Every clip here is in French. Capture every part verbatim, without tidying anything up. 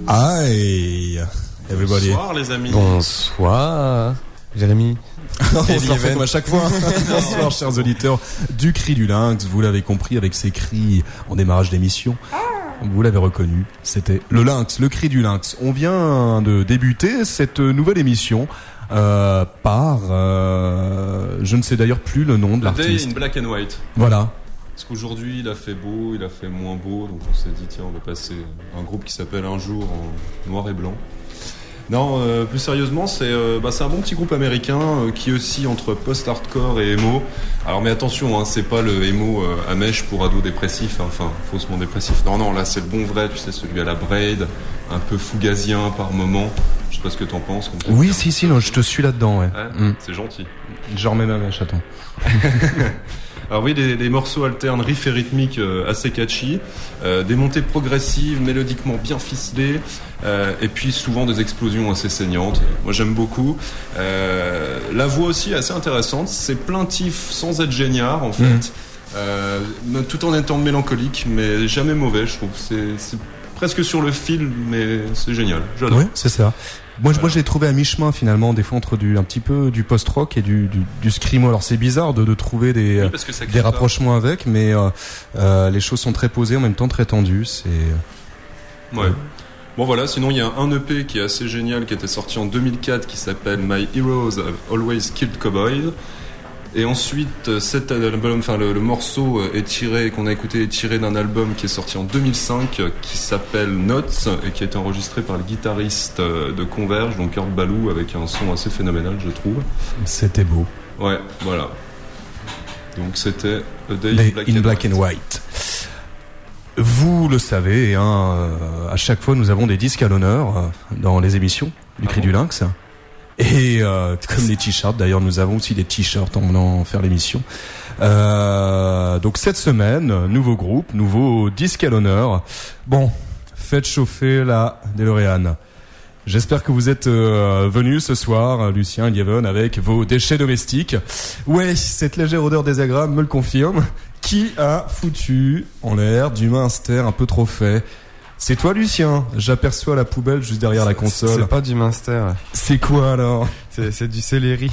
Hi, everybody. Bonsoir les amis. Bonsoir, Jérémy. On se la fait comme à chaque fois. Bonsoir chers auditeurs du Cri du Lynx. Vous l'avez compris avec ces cris en démarrage d'émission. Vous l'avez reconnu, c'était le Lynx, le Cri du Lynx. On vient de débuter cette nouvelle émission euh, par, euh, je ne sais d'ailleurs plus le nom de l'artiste. Day in Black and White. Voilà. Parce qu'aujourd'hui il a fait beau, il a fait moins beau, donc on s'est dit tiens on va passer un groupe qui s'appelle Un Jour en noir et blanc. Non, euh, plus sérieusement, c'est euh, bah, c'est un bon petit groupe américain euh, qui oscille entre post-hardcore et emo. Alors mais attention, hein, c'est pas le emo euh, à mèche pour ados dépressifs, hein, enfin faussement dépressif. Non, non, là c'est le bon vrai, tu sais, celui à la Braid, un peu fugazien par moment. Je sais pas ce que t'en penses. Comme oui, si, si, non, je te suis là-dedans, ouais. ouais mm. C'est gentil. Je remets ma mèche, attends. Alors oui, des, des morceaux alternes, riffs et rythmiques euh, assez catchy, euh, des montées progressives, mélodiquement bien ficelées, euh, et puis souvent des explosions assez saignantes. Moi j'aime beaucoup. Euh, la voix aussi est assez intéressante, c'est plaintif sans être génial en fait, mmh. euh, tout en étant mélancolique, mais jamais mauvais je trouve. C'est, c'est presque sur le fil, mais c'est génial. J'adore. Oui, c'est ça. Moi, moi, je l'ai trouvé à mi-chemin finalement, des fois entre du un petit peu du post-rock et du du, du screamo. Alors c'est bizarre de, de trouver des oui, des rapprochements pas. avec, mais euh, euh, les choses sont très posées, en même temps très tendues. C'est ouais. ouais. Bon voilà. Sinon il y a un E P qui est assez génial qui était sorti en deux mille quatre qui s'appelle My Heroes Have Always Killed Cowboys. Et ensuite, cet album, enfin le, le morceau est tiré, qu'on a écouté, est tiré d'un album qui est sorti en deux mille cinq, qui s'appelle Notes et qui a été enregistré par le guitariste de Converge, donc Kurt Ballou, avec un son assez phénoménal, je trouve. C'était beau. Ouais, voilà. Donc c'était A Day, Day in Black, in and, Black White. and White. Vous le savez, hein, à chaque fois nous avons des disques à l'honneur dans les émissions du Cri ah bon du Lynx. Et euh, comme les t-shirts, d'ailleurs nous avons aussi des t-shirts en venant faire l'émission. Euh, donc cette semaine, nouveau groupe, nouveau disque à l'honneur. Bon, faites chauffer la DeLorean. J'espère que vous êtes euh, venus ce soir, Lucien et Lieven, avec vos déchets domestiques. Ouais, cette légère odeur désagréable me le confirme. Qui a foutu en l'air du Munster un peu trop fait? C'est toi, Lucien. J'aperçois la poubelle juste derrière la console. C'est pas du Munster. C'est quoi alors? C'est, c'est du céleri.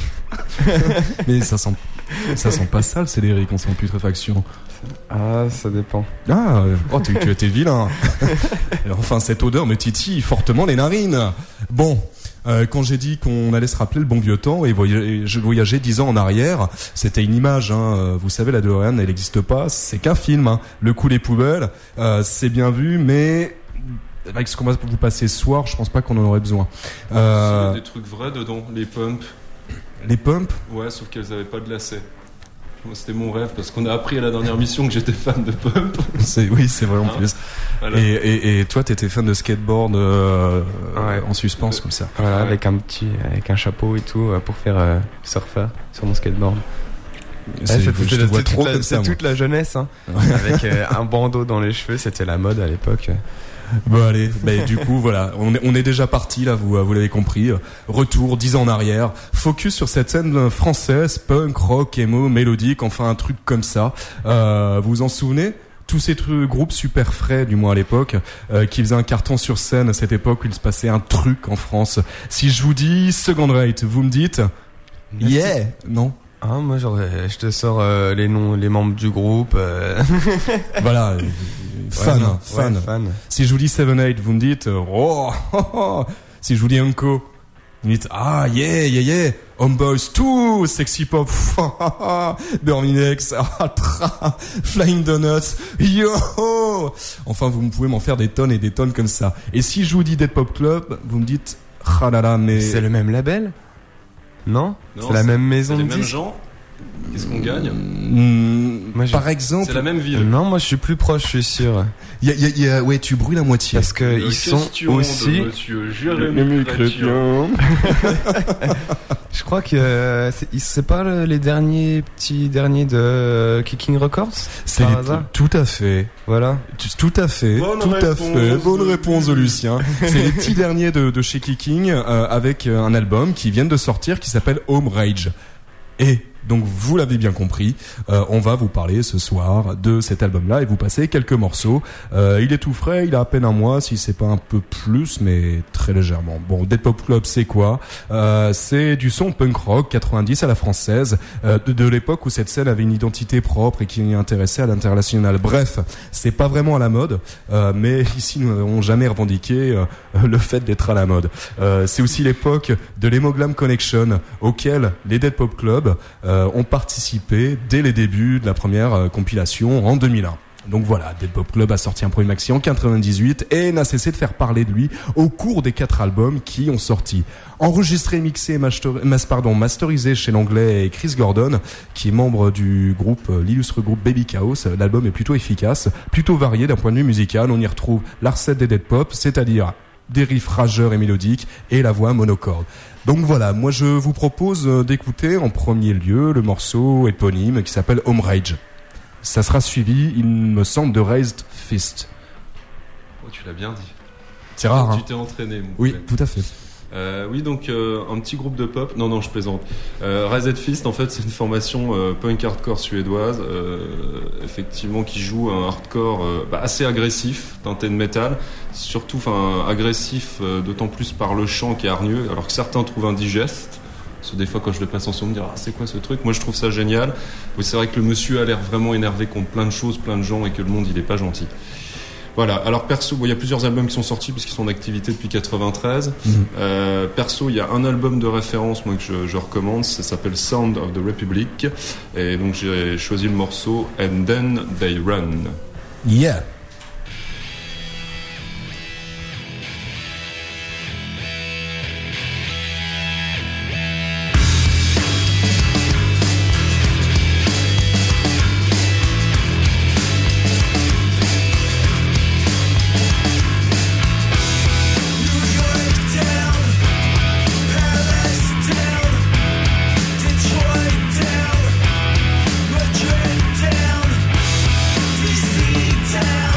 Mais ça sent, ça sent pas ça le céleri qu'on sent en putréfaction. Ah, ça dépend. Ah, oh, tu, tu étais vilain. Enfin, cette odeur me titille fortement les narines. Bon. Euh, quand j'ai dit qu'on allait se rappeler le bon vieux temps et voyager, je voyageais dix ans en arrière, c'était une image, hein. Vous savez, la DeLorean, elle n'existe pas, c'est qu'un film, hein. Le coup des poubelles, euh, c'est bien vu, mais avec ce qu'on va vous passer ce soir, je pense pas qu'on en aurait besoin. Euh... Il y a des trucs vrais dedans, les pumps. Les pumps? Ouais, sauf qu'elles avaient pas de lacets. C'était mon rêve parce qu'on a appris à la dernière mission que j'étais fan de pump. C'est, oui, c'est vrai en hein plus. Voilà. Et, et, et toi, t'étais fan de skateboard euh, ouais. en suspense euh, comme ça. Voilà, ouais. avec un petit, avec un chapeau et tout pour faire euh, surfer sur mon skateboard. C'est, ouais, je, je te vois trop la, comme ça. C'est toute la jeunesse, hein, avec euh, un bandeau dans les cheveux. C'était la mode à l'époque. Bon allez, bah, du coup voilà, on est, on est déjà parti là, vous, vous l'avez compris. Retour dix ans en arrière, focus sur cette scène française, punk, rock, emo, mélodique, enfin un truc comme ça. Euh, vous vous en souvenez? Tous ces trucs, groupes super frais, du moins à l'époque, euh, qui faisaient un carton sur scène à cette époque où il se passait un truc en France. Si je vous dis Second Rate, vous me dites yeah, non? Ah, moi, genre, je te sors euh, les noms, les membres du groupe. Euh... Voilà, euh, fan, ouais, non, fan. Ouais, fan. Si je vous dis Seven Eight, vous me dites oh, oh, oh. Si je vous dis Unco, vous me dites ah yeah yeah yeah. Homeboys two, Sexy Pop, Burminex, Flying Donuts, yo. Enfin, vous pouvez m'en faire des tonnes et des tonnes comme ça. Et si je vous dis Dead Pop Club, vous me dites ah là là, mais c'est le même label? Non, non, c'est la même maison de disques. C'est les mêmes gens. Qu'est-ce qu'on gagne? mmh, moi, Par exemple, c'est la même ville. Non, moi je suis plus proche, je suis sûr. Il y a, il y a, il y a, ouais, tu brûles à moitié. Parce que ils sont aussi. Monsieur Jérémy Chrétien. Je crois que euh, c'est, c'est pas le, les derniers petits derniers de euh, Kicking Records. C'est les, tout à fait. Voilà. Tout à fait. Bonne tout réponse à fait. Bonne de réponse de Lucien. C'est les petits derniers de, de chez Kicking euh, avec un album qui vient de sortir qui s'appelle Home Rage. Et Donc vous l'avez bien compris, euh, on va vous parler ce soir de cet album-là et vous passer quelques morceaux. Euh, il est tout frais, il a à peine un mois, si c'est pas un peu plus, mais très légèrement. Bon, Dead Pop Club, c'est quoi? euh, C'est du son punk rock quatre-vingt-dix à la française, euh, de, de l'époque où cette scène avait une identité propre et qui intéressait à l'international. Bref, c'est pas vraiment à la mode, euh, mais ici nous n'avons jamais revendiqué euh, le fait d'être à la mode. Euh, c'est aussi l'époque de l'Hemoglam Connection, auquel les Dead Pop Club euh, ont participé dès les débuts de la première euh, compilation en deux mille un. Donc voilà, Dead Pop Club a sorti un premier maxi en quatre-vingt-dix-huit et n'a cessé de faire parler de lui au cours des quatre albums qui ont sorti. Enregistré, mixé et master, mas, pardon, masterisé chez l'anglais Chris Gordon, qui est membre du groupe, l'illustre groupe Baby Chaos, l'album est plutôt efficace, plutôt varié d'un point de vue musical. On y retrouve la recette des Dead Pop, c'est-à-dire des riffs rageurs et mélodiques et la voix monocorde. Donc voilà, moi je vous propose d'écouter en premier lieu le morceau éponyme qui s'appelle Home Rage. Ça sera suivi, il me semble, de Raised Fist. Oh, tu l'as bien dit. C'est rare, tu hein. t'es entraîné, mon Oui, collègue. tout à fait. Euh, oui, donc euh, un petit groupe de pop. Non, non, je plaisante. Euh, Raised Fist, en fait, c'est une formation euh, punk hardcore suédoise, euh, effectivement, qui joue un hardcore euh, bah, assez agressif, teinté de métal, surtout, enfin, agressif, euh, d'autant plus par le chant qui est hargneux, alors que certains trouvent indigeste. Parce que des fois, quand je le passe en son, on me dit ah, c'est quoi ce truc? Moi, je trouve ça génial. Oui, c'est vrai que le monsieur a l'air vraiment énervé contre plein de choses, plein de gens, et que le monde, il est pas gentil. Voilà, alors perso, bon, il y a plusieurs albums qui sont sortis puisqu'ils sont en activité depuis quatre-vingt-treize. Mm-hmm. Euh, perso, il y a un album de référence moi que je, je recommande, ça s'appelle Sound of the Republic, et donc j'ai choisi le morceau And Then They Run. Yeah. Down, D C town.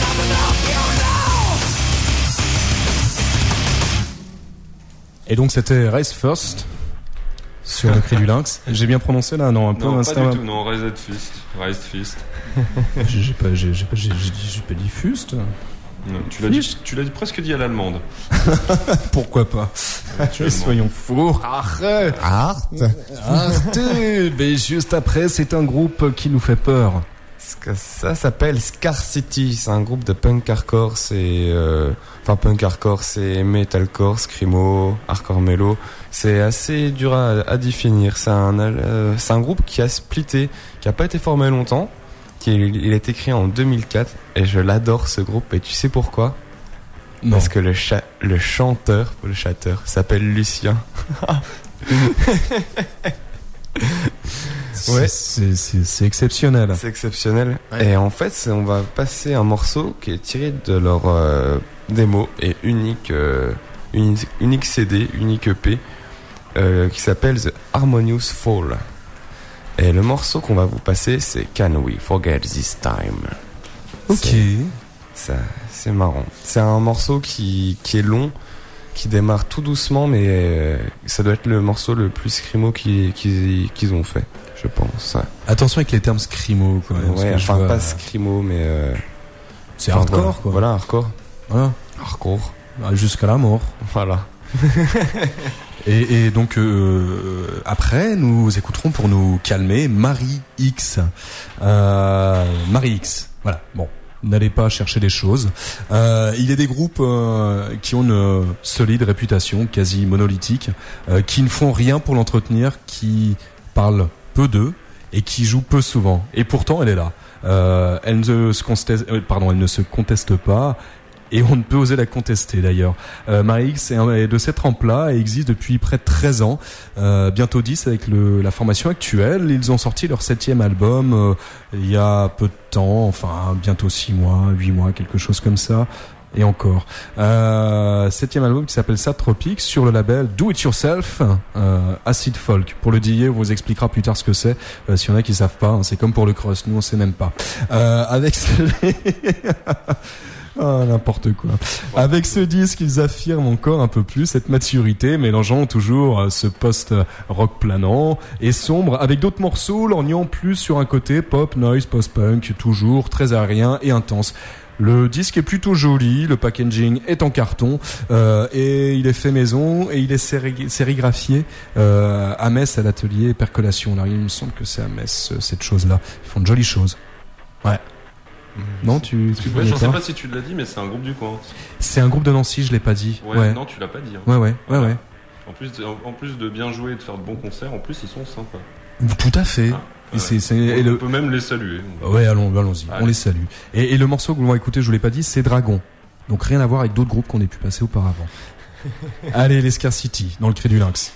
Et donc c'était Rise First sur le cri du lynx. J'ai bien prononcé là, non un peu Non, pas du tout, non, Raised Fist. Raised Fist. j'ai, j'ai pas, j'ai, j'ai pas, j'ai, j'ai dit, j'ai pas dit Fust. Non, tu l'as dit, tu l'as dit, presque dit à l'allemande. Pourquoi pas? Soyons fous. Arrête. Art. Arte. Mais juste après, c'est un groupe qui nous fait peur. Ce que ça s'appelle Scarcity. C'est un groupe de punk hardcore. C'est euh, enfin punk hardcore, c'est metalcore, screamo, hardcore mellow. C'est assez dur à, à définir. C'est un euh, c'est un groupe qui a splitté, qui a pas été formé longtemps. Qui il a été créé en deux mille quatre et je l'adore ce groupe. Et tu sais pourquoi? Non. Parce que le cha- le chanteur, le chanteur s'appelle Lucien. Ouais, c'est, c'est, c'est exceptionnel. C'est exceptionnel. Ouais. Et en fait, on va passer un morceau qui est tiré de leur euh, démo et unique, euh, unique, unique C D, unique E P, euh, qui s'appelle The Harmonious Fall. Et le morceau qu'on va vous passer, c'est Can We Forget This Time. Ok. C'est, ça, c'est marrant. C'est un morceau qui, qui est long, qui démarre tout doucement, mais euh, ça doit être le morceau le plus scrimo qu'ils, qu'ils, qu'ils ont fait, je pense. Attention avec les termes scrimo quand même. Ouais, enfin vois, pas scrimo, mais euh, c'est enfin, hardcore voilà. quoi. Voilà, hardcore. Voilà. Hardcore. Jusqu'à la mort. Voilà. et, et donc euh, après, nous écouterons pour nous calmer Marie X. Euh, Marie X. Voilà. Bon. N'allez pas chercher des choses. Euh, il y a des groupes euh, qui ont une solide réputation, quasi monolithique, euh, qui ne font rien pour l'entretenir, qui parlent peu d'eux et qui jouent peu souvent. Et pourtant, elle est là. Euh, elle ne se conteste, euh, pardon, elle ne se conteste pas. Et on ne peut oser la contester d'ailleurs. Euh, Marie X est de cette trempe-là et existe depuis près de treize ans, euh, bientôt dix avec le, la formation actuelle. Ils ont sorti leur septième album euh, il y a peu de temps, enfin bientôt six mois, huit mois, quelque chose comme ça. Et encore. Euh, septième album qui s'appelle Sad Tropics sur le label Do It Yourself, euh, Acid Folk. Pour le D J, on vous expliquera plus tard ce que c'est. Euh, S'il y en a qui savent pas, hein, c'est comme pour le crust, nous on sait même pas. Euh, avec ce... Ah, n'importe quoi. Avec ce disque, ils affirment encore un peu plus cette maturité, mélangeant toujours ce post-rock planant et sombre, avec d'autres morceaux lorgnant plus sur un côté pop, noise, post-punk, toujours très aérien et intense. Le disque est plutôt joli, le packaging est en carton, euh, et il est fait maison, et il est séri- sérigraphié euh, à Metz, à l'atelier Percolation. Alors il me semble que c'est à Metz, cette chose-là. Ils font de jolies choses. Ouais. Non, tu, tu ouais, je sais pas si tu l'as dit, mais c'est un groupe du coin. C'est un groupe de Nancy, je l'ai pas dit. Ouais, ouais. Non, tu l'as pas dit. Hein. Ouais, ouais, ouais, ouais. En plus, en, en plus de bien jouer et de faire de bons concerts, en plus ils sont sympas. Tout à fait. Ah, et ouais. c'est, c'est, on et le... peut même les saluer. Ouais, allons, allons-y. Allez. On les salue. Et, et le morceau que l'on va écouter, je vous l'ai pas dit, c'est Dragon. Donc rien à voir avec d'autres groupes qu'on ait pu passer auparavant. Allez, les Scarcity, dans le cri du lynx.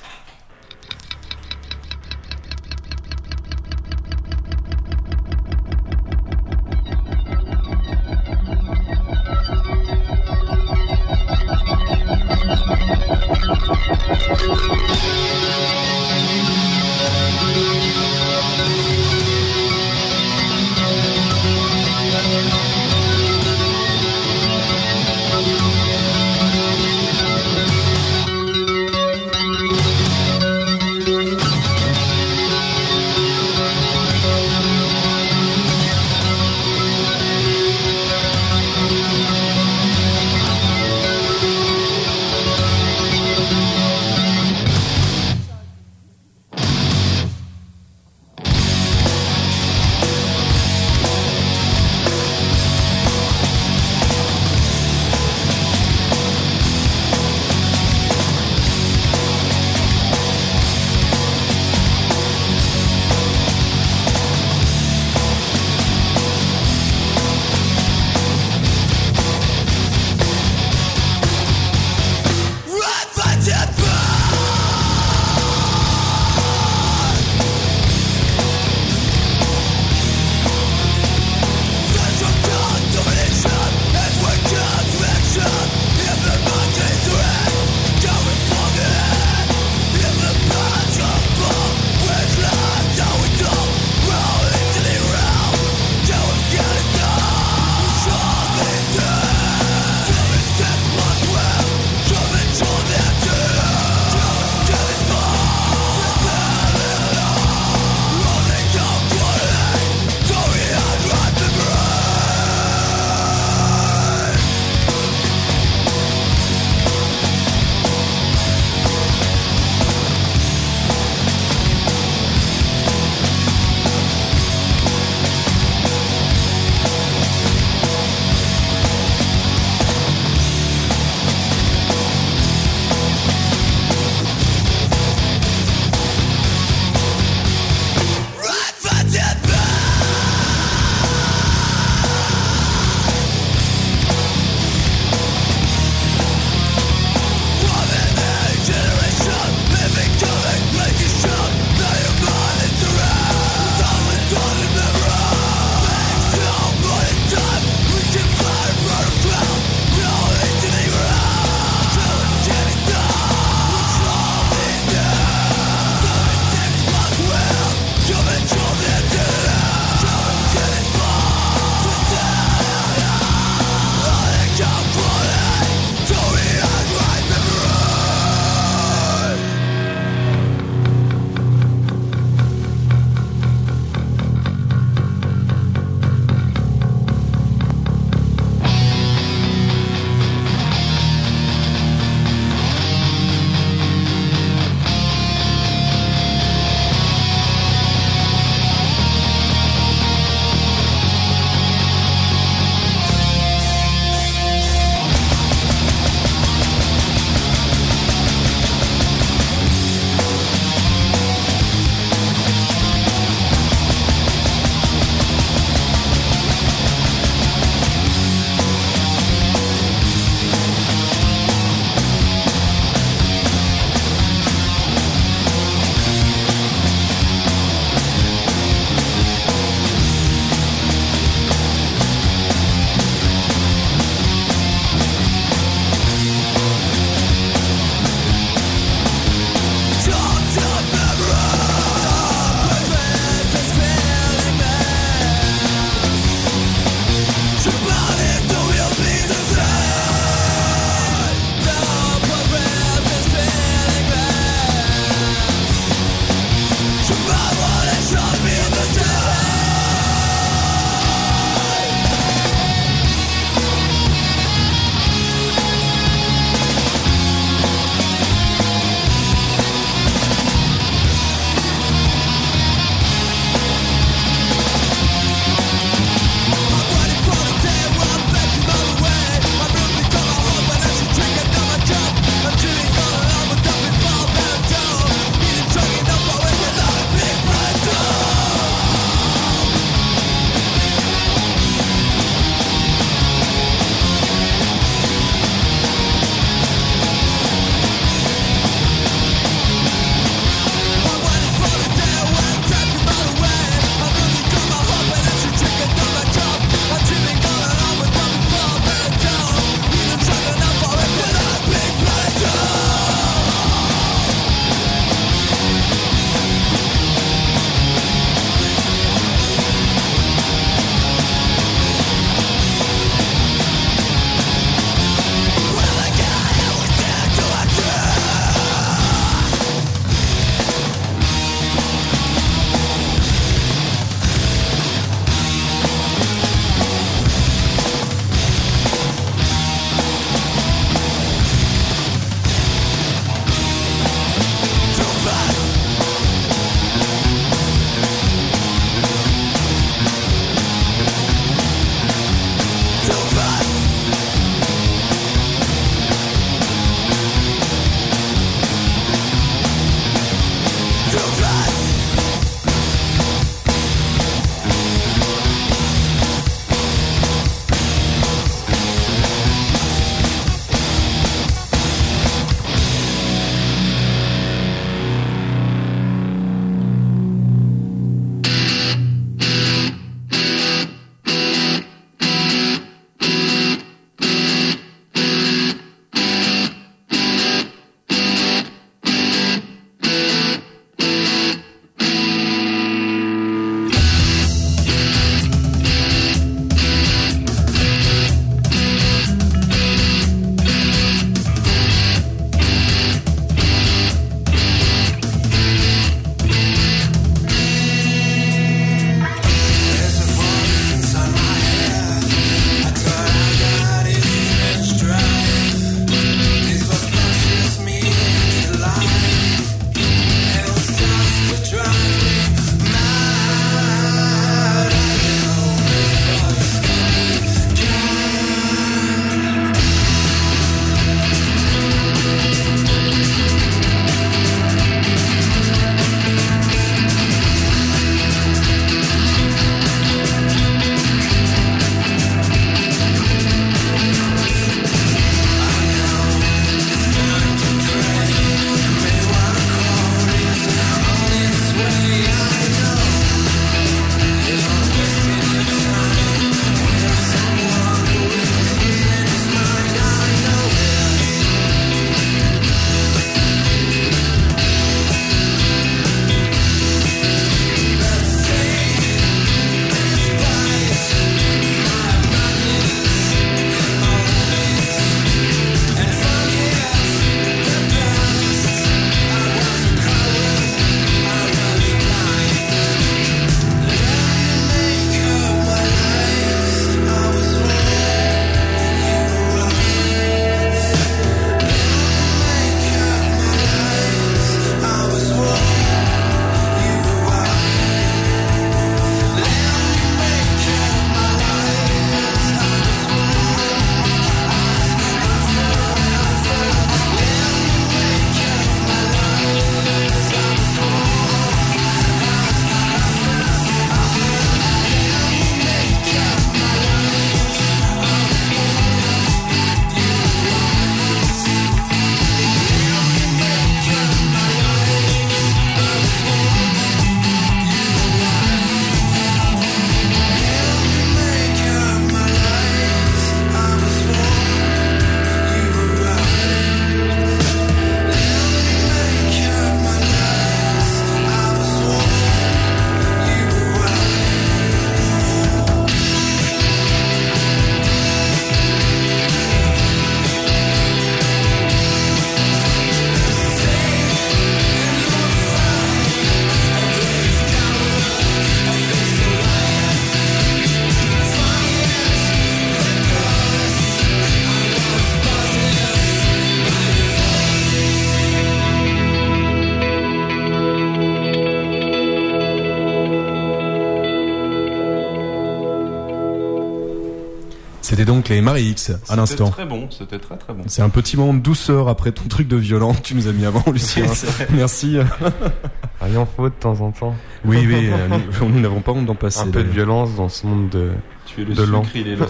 C'était donc les Marie X, à l'instant. C'était très bon, c'était très très bon. C'est un petit moment de douceur après ton truc de violent que tu nous as mis avant, Lucien. Merci. Rien faut de temps en temps. Oui, oui, euh, nous, nous n'avons pas honte d'en passer. Un peu de violence dans ce monde de, tu es le de sucre, lent. il est le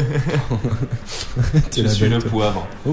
sel. Je suis le poivre. Ouh.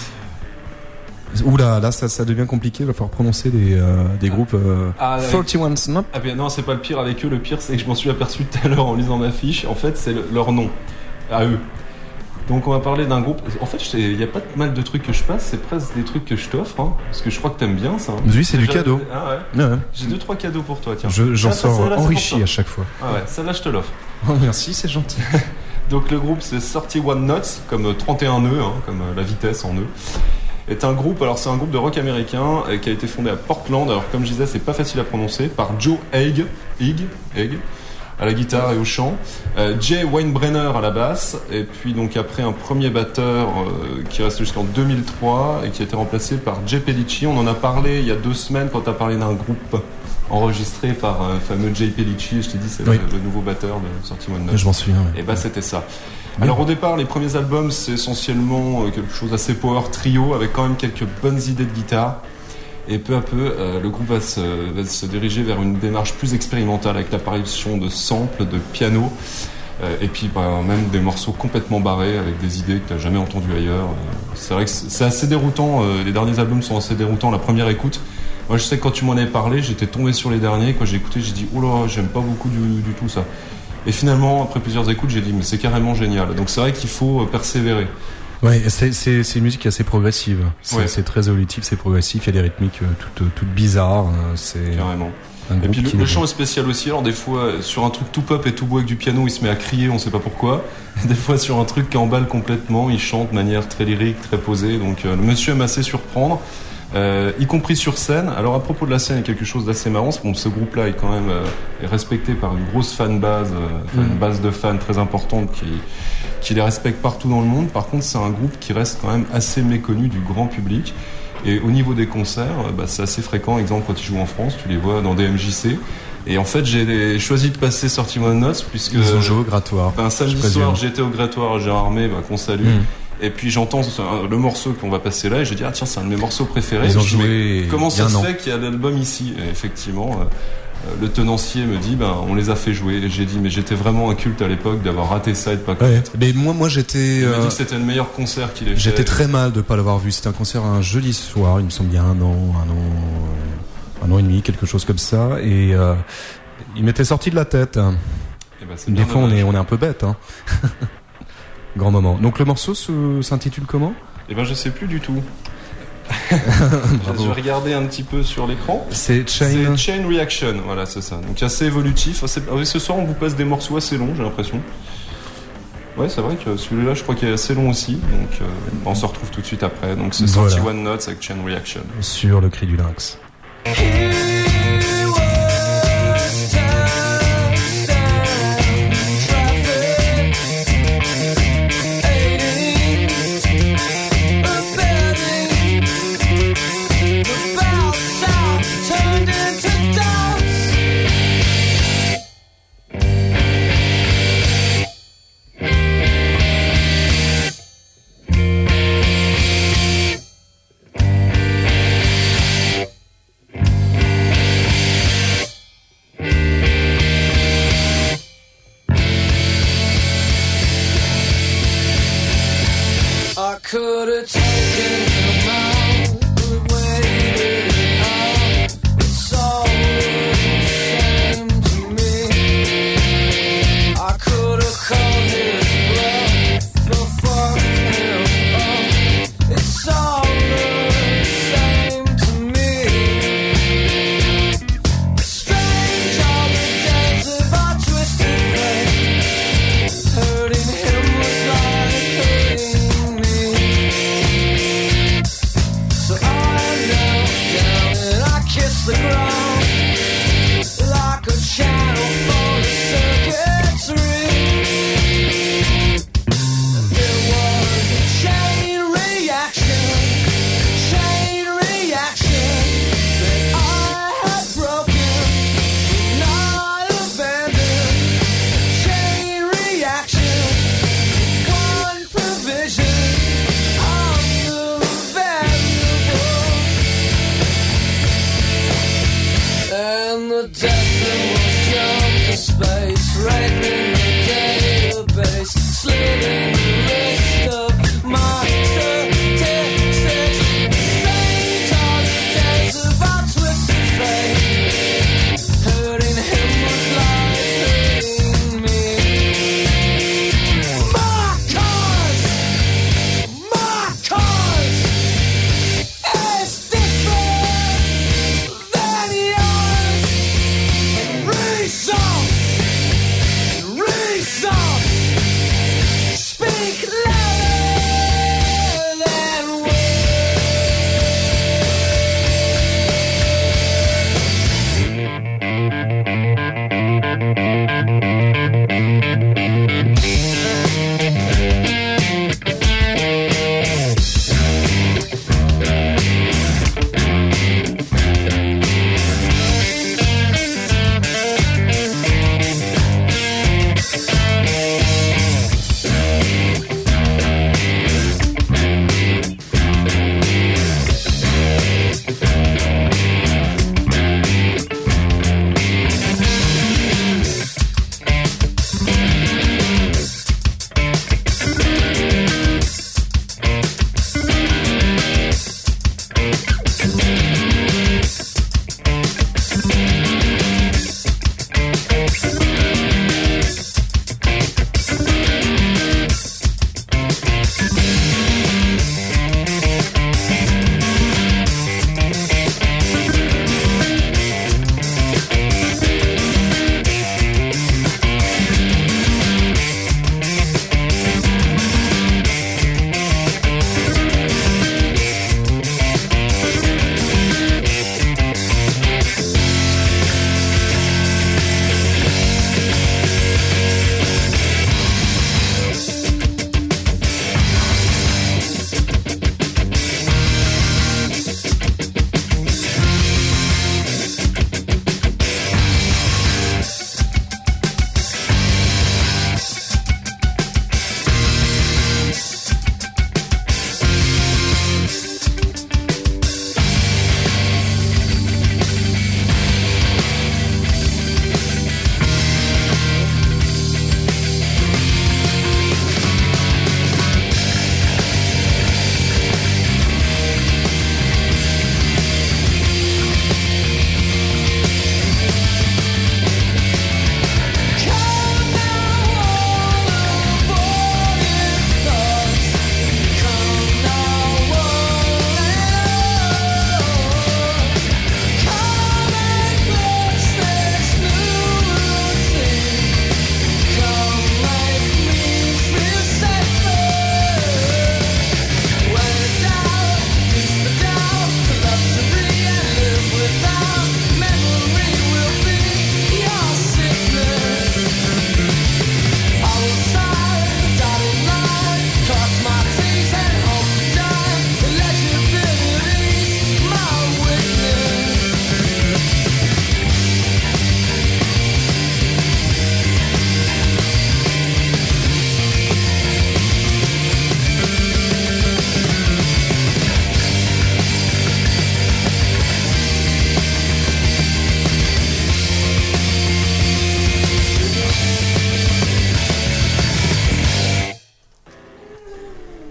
Oula, là ça, ça devient compliqué, il va falloir prononcer des, euh, des groupes euh, ah, trente et un Snap. Ah bien non, c'est pas le pire avec eux, le pire c'est que je m'en suis aperçu tout à l'heure en lisant ma fiche, en fait c'est le, leur nom, à eux. Donc on va parler d'un groupe, en fait il n'y a pas mal de trucs que je passe, c'est presque des trucs que je t'offre, hein, parce que je crois que t'aimes bien ça. Hein. Oui, c'est déjà, du cadeau. Ah ouais. Ouais. J'ai deux trois cadeaux pour toi, tiens. Je, j'en ah, ça, sors là, enrichi à chaque fois. Ah ouais, celle-là je te l'offre. Oh merci, c'est gentil. Donc le groupe c'est trente et un Knots, comme trente et un nœuds, hein, comme la vitesse en nœuds. Est un groupe, alors c'est un groupe de rock américain euh, qui a été fondé à Portland. Alors comme je disais, c'est pas facile à prononcer, par Joe Haig, Haig, Haig à la guitare et au chant, euh, Jay Weinbrenner à la basse, et puis donc après un premier batteur euh, qui reste jusqu'en deux mille trois et qui a été remplacé par Jay Pellicci. On en a parlé il y a deux semaines quand tu as parlé d'un groupe enregistré par un euh, fameux Jay Pellicci. Je t'ai dit c'est oui. le, le nouveau batteur de Sortie One Note. Je m'en souviens. Oui. Et bah c'était ça. Alors au départ, les premiers albums, c'est essentiellement quelque chose d'assez power trio, avec quand même quelques bonnes idées de guitare. Et peu à peu, euh, le groupe va se, va se diriger vers une démarche plus expérimentale, avec l'apparition de samples, de piano, euh, et puis bah, même des morceaux complètement barrés, avec des idées que tu n'as jamais entendues ailleurs. C'est vrai que c'est assez déroutant, euh, les derniers albums sont assez déroutants, la première écoute. Moi je sais que quand tu m'en avais parlé, j'étais tombé sur les derniers, quand j'ai écouté, j'ai dit « Oh là, j'aime pas beaucoup du, du tout ça ». Et finalement, après plusieurs écoutes, j'ai dit mais c'est carrément génial. Donc c'est vrai qu'il faut persévérer. Ouais, c'est c'est c'est une musique assez progressive. C'est, ouais. c'est très évolutif, c'est progressif. Il y a des rythmiques euh, toutes toutes bizarres. Euh, c'est carrément. Et puis le, le chant est spécial aussi. Alors des fois sur un truc tout pop et tout beau avec du piano, il se met à crier, on sait pas pourquoi. Des fois sur un truc qui emballe complètement, il chante de manière très lyrique, très posée. Donc euh, le monsieur aime assez surprendre. Euh, y compris sur scène. Alors à propos de la scène, il y a quelque chose d'assez marrant. Bon, ce groupe-là est quand même euh, est respecté par une grosse fan base, euh, mmh. une base de fans très importante qui, qui les respecte partout dans le monde. Par contre, c'est un groupe qui reste quand même assez méconnu du grand public. Et au niveau des concerts, euh, bah, c'est assez fréquent. Exemple, quand ils jouent en France, tu les vois dans des M J C. Et en fait, j'ai choisi de passer Sortie One Notes puisque ils ont joué au Grattoir. Ben, samedi soir, j'étais au Grattoir à Gérardmer, bah, qu'on salue. Mmh. Et puis j'entends le morceau qu'on va passer là et je dis ah tiens c'est un de mes morceaux préférés. Ils ont je joué. Dis, comment ça se an. fait qu'il y a l'album ici? Et effectivement, euh, le tenancier me dit ben on les a fait jouer. Et j'ai dit mais j'étais vraiment un culte à l'époque d'avoir raté ça et de pas connaître. Ouais. Mais moi moi j'étais. Il euh, m'a dit que c'était le meilleur concert qu'il ait fait. J'étais très mal de pas l'avoir vu. C'était un concert un jeudi soir. Il me semble il y a un an, un an, un an et demi, quelque chose comme ça. Et euh, il m'était sorti de la tête. Et ben, c'est Des fois on est on est un peu bête. Hein. Grand moment. Donc le morceau se, s'intitule comment? Eh ben je sais plus du tout. Je vais regarder un petit peu sur l'écran. C'est Chain. C'est Chain Reaction. Voilà, c'est ça. Donc assez évolutif. C'est... Ce soir on vous passe des morceaux assez longs, j'ai l'impression. Ouais, c'est vrai que celui-là, je crois qu'il est assez long aussi. Donc euh, on se retrouve tout de suite après. Donc c'est voilà. Sortie One Notes avec Chain Reaction. Sur le Cri du Lynx.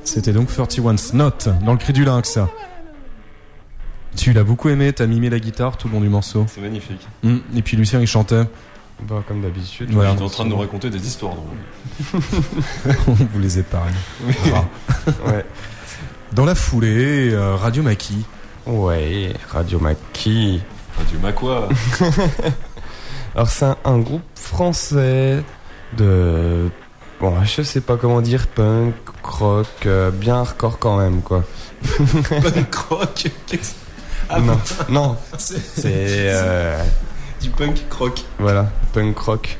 C'était donc trente et un Note dans le Cri du Lynx. Tu l'as beaucoup aimé, t'as mimé la guitare tout le long du morceau. C'est magnifique. Mmh. Et puis Lucien il chantait. Bah, comme d'habitude. Voilà. J'étais en train de nous raconter des histoires drôles. On vous les épargne. Oui. Ah. Ouais. Dans la foulée, euh, Radio Maki. Ouais, Radio Maki. Radio Macquois. Alors c'est un, un groupe français de... Bon, je sais pas comment dire, punk, rock, euh, bien hardcore quand même, quoi. Punk rock. Qu'est-ce- Ah, non, non, c'est c'est... euh, du punk croc. Voilà, punk rock.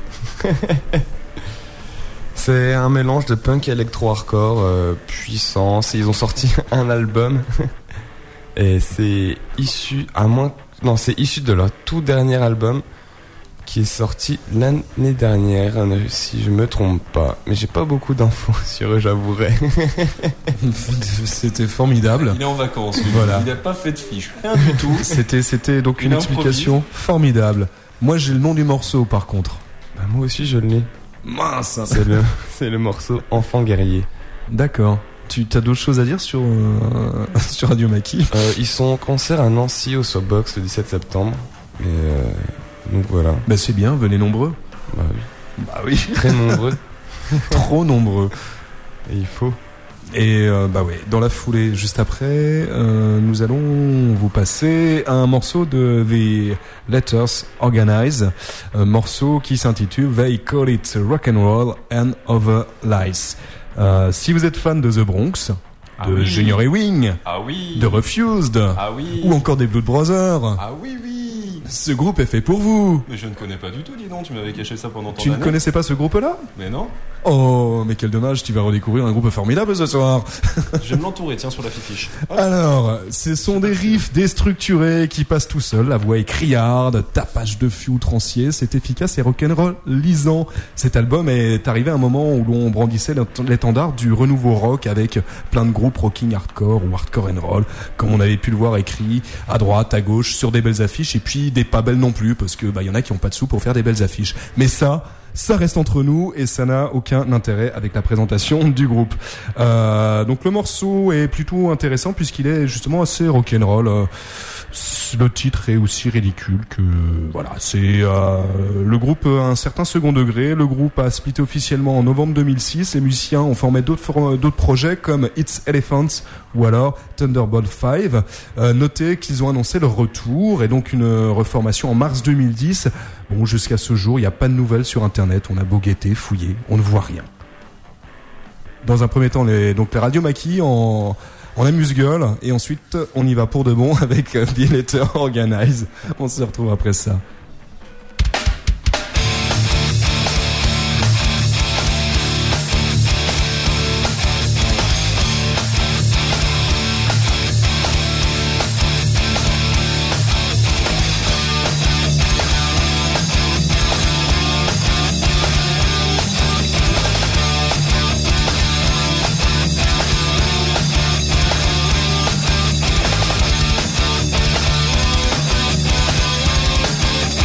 C'est un mélange de punk et électro-hardcore euh, puissant. Ils ont sorti un album et c'est issu, à moins, non, c'est issu de leur tout dernier album qui est sorti l'année dernière, si je me trompe pas. Mais j'ai pas beaucoup d'infos sur eux, j'avouerai. C'était formidable. Il est en vacances. lui. Voilà. Il n'a pas fait de fiche. Rien du tout. C'était, c'était donc une Il explication formidable. Moi j'ai le nom du morceau par contre. Bah, moi aussi je l'ai. Mince. C'est le, c'est le morceau Enfant guerrier. D'accord. Tu as d'autres choses à dire sur, euh, sur Radio Maki? Euh, ils sont en concert à Nancy au Soapbox le dix-sept septembre. Et euh, donc voilà. Bah c'est bien, venez nombreux. Bah oui. Bah oui. Très nombreux. Trop nombreux. Et il faut. Et euh, bah ouais, dans la foulée, juste après, euh, nous allons vous passer un morceau de The Letters Organize, un morceau qui s'intitule They Call It Rock and Roll and Other Lies. Euh, si vous êtes fan de The Bronx, Ah de oui. Junior Ewing, Ah oui. de Refused, Ah oui. ou encore des Blood Brothers, Ah oui, oui. ce groupe est fait pour vous. Mais je ne connais pas du tout, dis donc. Tu m'avais caché ça pendant tant Tu ne d'années. connaissais pas ce groupe-là? Mais non. Oh, mais quel dommage, tu vas redécouvrir un groupe formidable ce soir. Je vais me l'entourer, tiens, sur la fiche. Alors, ce sont des riffs déstructurés qui passent tout seuls, la voix est criarde, tapage de fût outrancier, c'est efficace et rock'n'roll lisant. Cet album est arrivé à un moment où l'on brandissait l'étendard du renouveau rock avec plein de groupes rocking hardcore ou hardcore and roll, comme on avait pu le voir écrit à droite, à gauche, sur des belles affiches, et puis des pas belles non plus, parce que bah y en a qui ont pas de sous pour faire des belles affiches. Mais ça, ça reste entre nous et ça n'a aucun intérêt avec la présentation du groupe. Euh, donc le morceau est plutôt intéressant puisqu'il est justement assez rock'n'roll. Euh, le titre est aussi ridicule que voilà, c'est euh, le groupe a un certain second degré. Le groupe a splitté officiellement en novembre deux mille six. Les musiciens ont formé d'autres for- d'autres projets comme It's Elephants ou alors Thunderbolt cinq. Euh, notez qu'ils ont annoncé leur retour et donc une reformation en mars deux mille dix. Bon, jusqu'à ce jour, il n'y a pas de nouvelles sur Internet. On a beau guetter, fouiller, on ne voit rien. Dans un premier temps, les, donc les Radio Maki en, en amuse-gueule. Et ensuite, on y va pour de bon avec euh, The Letter Organize. On se retrouve après ça. Thank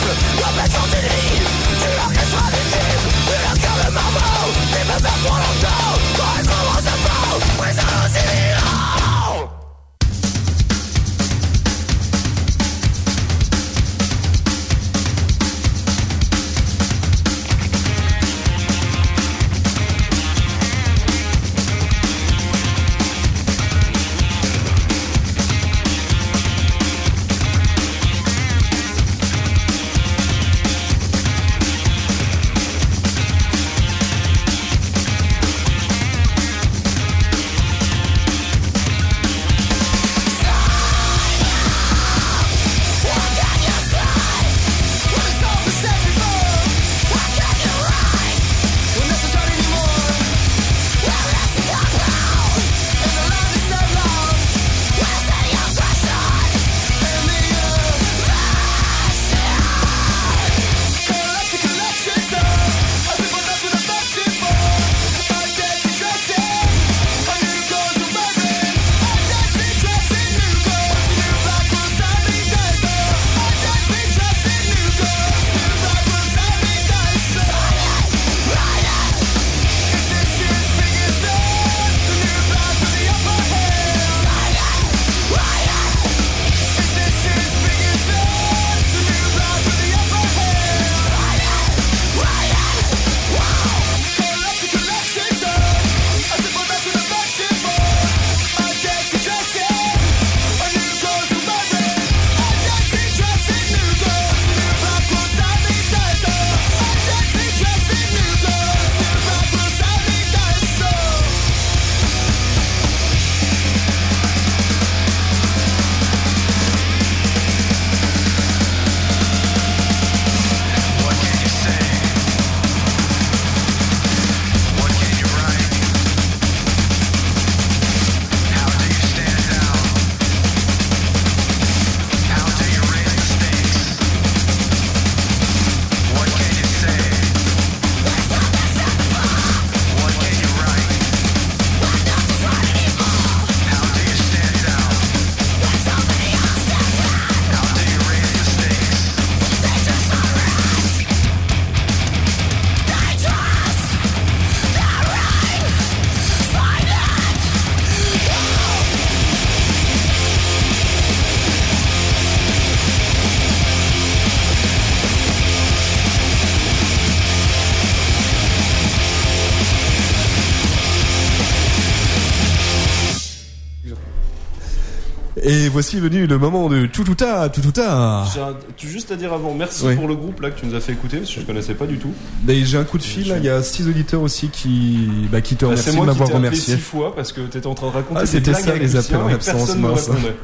Et voici venu le moment de Toutouta, Toutouta. J'ai un, tu juste à dire avant, merci oui. pour le groupe là que tu nous as fait écouter parce que je connaissais pas du tout. Mais j'ai un coup de fil, il y a six auditeurs aussi qui, bah, qui te bah, remercient de m'avoir remercié. C'est moi qui t'ai appelé six fois parce que t'étais en train de raconter ah, des c'était blagues ça, avec les Lucien appels en et absence, personne ne mince. répondait.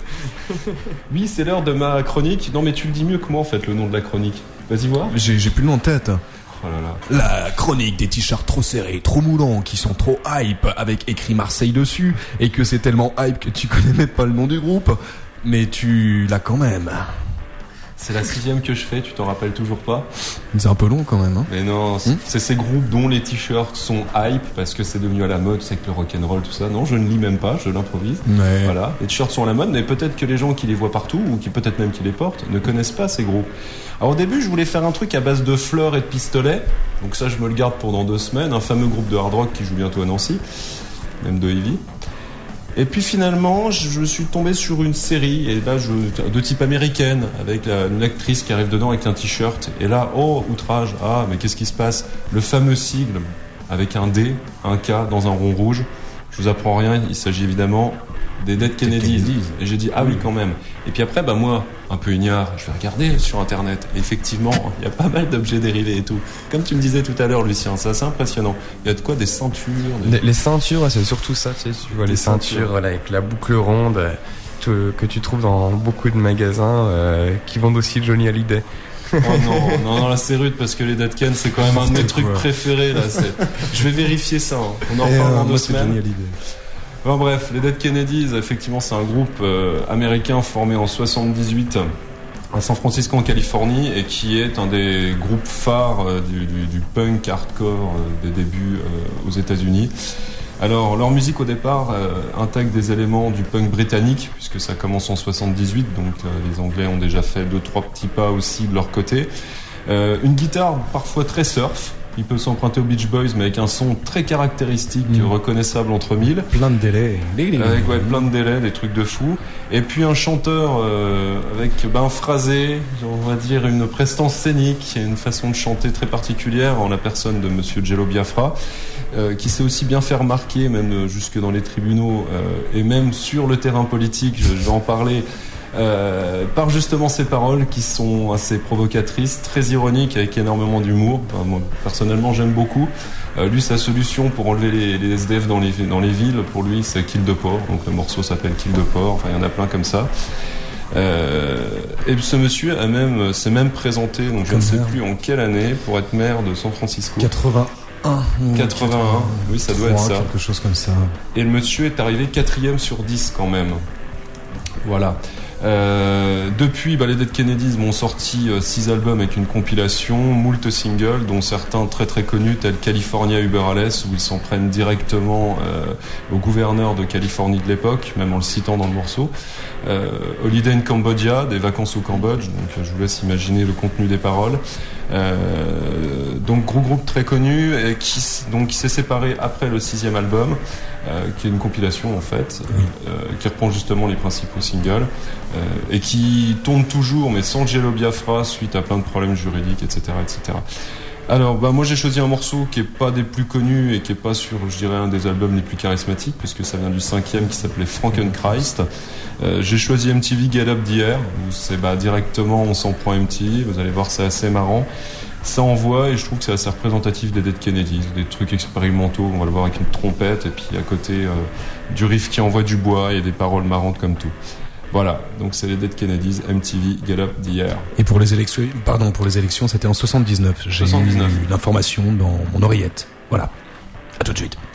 Oui, c'est l'heure de ma chronique. Non mais tu le dis mieux que moi en fait, le nom de la chronique. Vas-y voir. J'ai, j'ai plus le nom en tête. Oh là là. La chronique des t-shirts trop serrés, trop moulants, qui sont trop hype, avec écrit Marseille dessus, et que c'est tellement hype que tu connais même pas le nom du groupe, mais tu l'as quand même. C'est la sixième que je fais, tu t'en rappelles toujours pas? C'est un peu long quand même, hein. Mais non, c'est, hmm c'est ces groupes dont les t-shirts sont hype parce que c'est devenu à la mode, c'est que le rock'n'roll, tout ça. Non, je ne lis même pas, je l'improvise. Ouais. Voilà, les t-shirts sont à la mode, mais peut-être que les gens qui les voient partout, ou qui peut-être même qui les portent, ne connaissent pas ces groupes. Alors au début, je voulais faire un truc à base de fleurs et de pistolets, donc ça je me le garde pour dans deux semaines, un fameux groupe de hard rock qui joue bientôt à Nancy, même de heavy. Et puis finalement, je suis tombé sur une série, et là, je, de type américaine, avec la, une actrice qui arrive dedans avec un t-shirt. Et là, oh, outrage, ah, mais qu'est-ce qui se passe? Le fameux sigle, avec un D, un K dans un rond rouge. Je vous apprends rien, il s'agit évidemment des Dead Kennedys. Kennedys. Et j'ai dit, ah oui, quand même. Et puis après, bah moi, un peu ignare, je vais regarder sur Internet. Et effectivement, il y a pas mal d'objets dérivés et tout. Comme tu me disais tout à l'heure, Lucien, c'est assez impressionnant. Il y a de quoi, des ceintures des... Les, les ceintures, c'est surtout ça, tu sais, tu vois, les, les ceintures, ceintures voilà, avec la boucle ronde te, que tu trouves dans beaucoup de magasins euh, qui vendent aussi Johnny Hallyday. Oh non, non, non, là c'est rude parce que les Dead Ken, c'est quand même un de mes trucs préférés. Là, c'est... Je vais vérifier ça, hein. On en reparle euh, dans deux moi, semaines. Enfin bref, les Dead Kennedys, effectivement, c'est un groupe euh, américain formé en soixante-dix-huit à San Francisco en Californie et qui est un des groupes phares euh, du, du, du punk hardcore euh, des débuts euh, aux États-Unis. Alors, leur musique au départ euh, intègre des éléments du punk britannique, puisque ça commence en soixante-dix-huit, donc euh, les Anglais ont déjà fait deux trois petits pas aussi de leur côté. Euh, une guitare parfois très surf. Il peut s'emprunter aux Beach Boys, mais avec un son très caractéristique, mmh. reconnaissable entre mille. Plein de délais. Avec ouais, plein de délais, des trucs de fou. Et puis un chanteur euh, avec ben, phrasé, on va dire une prestance scénique, et une façon de chanter très particulière en la personne de Monsieur Jello Biafra, euh, qui sait aussi bien faire remarquer, même jusque dans les tribunaux, euh, et même sur le terrain politique, je, je vais en parler, Euh, par justement ces paroles qui sont assez provocatrices, très ironiques, avec énormément d'humour. Enfin, moi, personnellement, j'aime beaucoup. Euh, lui, sa solution pour enlever les, les S D F dans les, dans les villes, pour lui, c'est Kill de Porc. Donc le morceau s'appelle Kill de Porc. Enfin, il y en a plein comme ça. Euh, et ce monsieur a même, s'est même présenté, donc je comme ne sais ça. plus en quelle année, pour être maire de San Francisco. quatre-vingt-un. quatre-vingt-un. Oui, ça doit être ça. Quelque chose comme ça. Et le monsieur est arrivé quatrième sur dix quand même. Voilà. Euh, depuis, bah, les Dead Kennedys m'ont sorti euh, six albums avec une compilation, moult singles, dont certains très très connus, tels California Über Alles, où ils s'en prennent directement euh, au gouverneur de Californie de l'époque, même en le citant dans le morceau. Euh, Holiday in Cambodia, des vacances au Cambodge, donc euh, je vous laisse imaginer le contenu des paroles. Euh, donc gros groupe très connu, et qui, donc, qui s'est séparé après le sixième album, euh, qui est une compilation en fait, oui. euh, qui reprend justement les principaux singles, euh, et qui tourne toujours, mais sans Jello Biafra, suite à plein de problèmes juridiques, et cetera, et cetera. Alors, bah, moi j'ai choisi un morceau qui est pas des plus connus et qui est pas sur, je dirais, un des albums les plus charismatiques, puisque ça vient du cinquième qui s'appelait Frankenchrist. Euh, j'ai choisi M T V Get Up the Air, où c'est bah, directement on s'en prend M T V, vous allez voir, c'est assez marrant. Ça envoie, et je trouve que c'est assez représentatif des Dead Kennedys, des trucs expérimentaux, on va le voir avec une trompette, et puis à côté euh, du riff qui envoie du bois et des paroles marrantes comme tout. Voilà, donc c'est les Dead Kennedys, M T V, Get Up the Air. Et pour les élections, pardon, pour les élections, c'était en soixante-dix-neuf. J'ai soixante-dix-neuf. Eu l'information dans mon oreillette. Voilà. À tout de suite.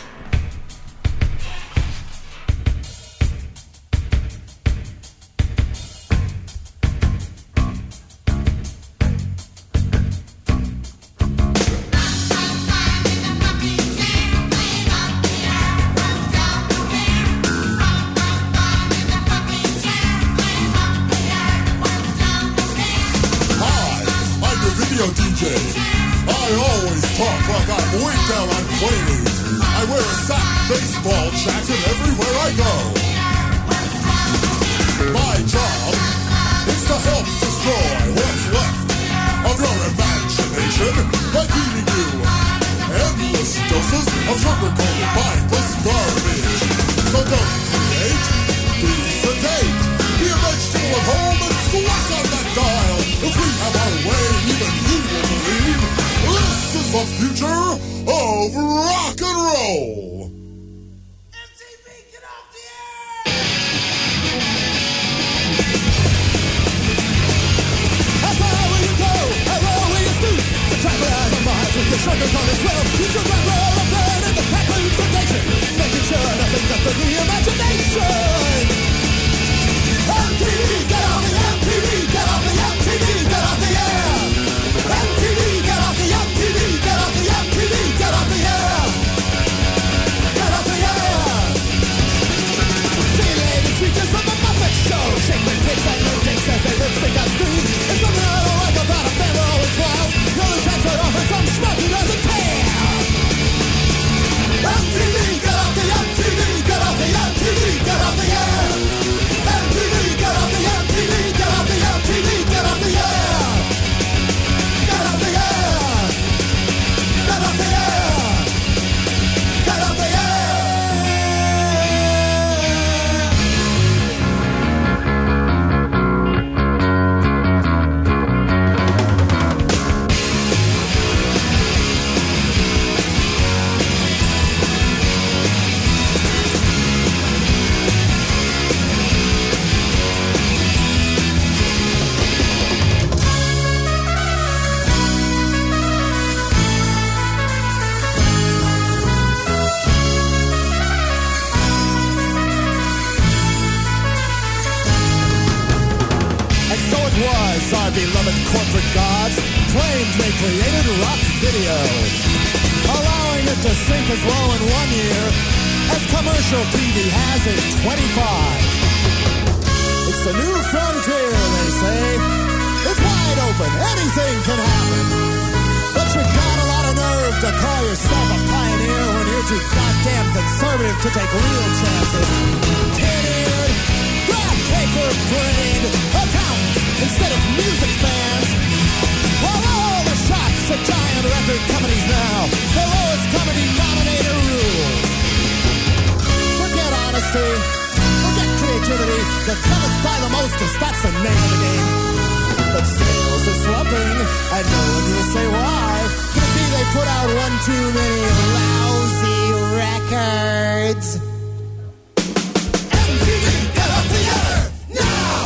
Allowing it to sink as low in one year as commercial T V has in twenty-five. It's the new frontier, they say. It's wide open, anything can happen. But you got a lot of nerve to call yourself a pioneer when you're too goddamn conservative to take real chances. Tin-eared, paper-brained accountants instead of music fans. While all the shots at giant record companies now, the lowest common denominator rules. Forget honesty, forget creativity, the dumbest buy the mostest, that's the name of the game. But sales are slumping, and no one will say why. Could be they put out one too many lousy records. M T V, get up together, now!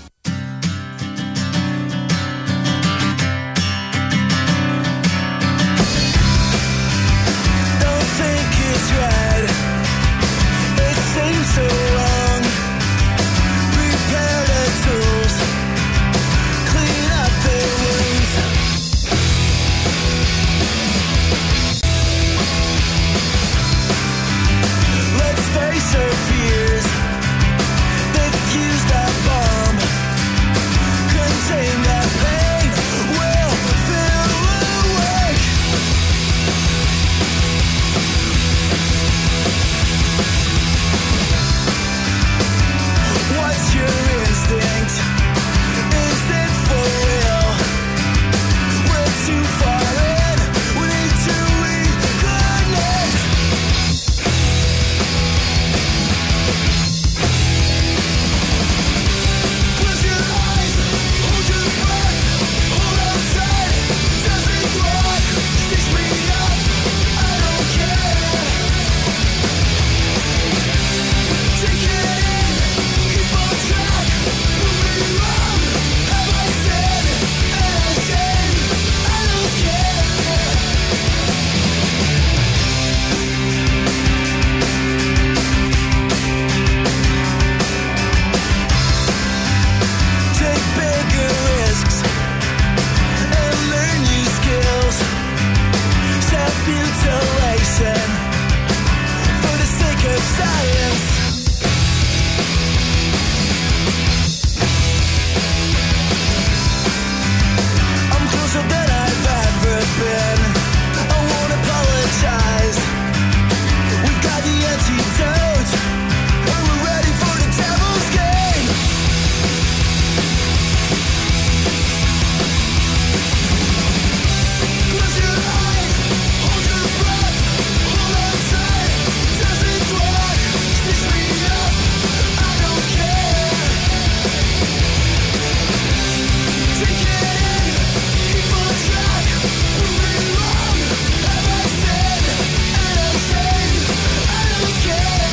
Don't think it's right, it seems so wrong. Prepare the tools, clean up the wounds. Let's face our fears. Defuse that bomb. Contain that pain. We'll feel awake. What's your instinct? Is it for real? We're too far in. We need to reconnect. Close your eyes, hold your breath, hold on tight. Does it work? Stitch me up, I don't care. Take it in, keep on track. Prove me wrong. Have I said anything? I don't care. Take bigger risks and learn new skills. Self-mutilation for the sake of science. I'm closer than I've ever been. I won't apologize. We got the antidote, and we're ready for the devil's game. Close your eyes, hold your breath, hold on tight. Does it work? Stitch me up, I don't care. Take it in, keep on track. Prove me wrong. Have I said anything? I don't care.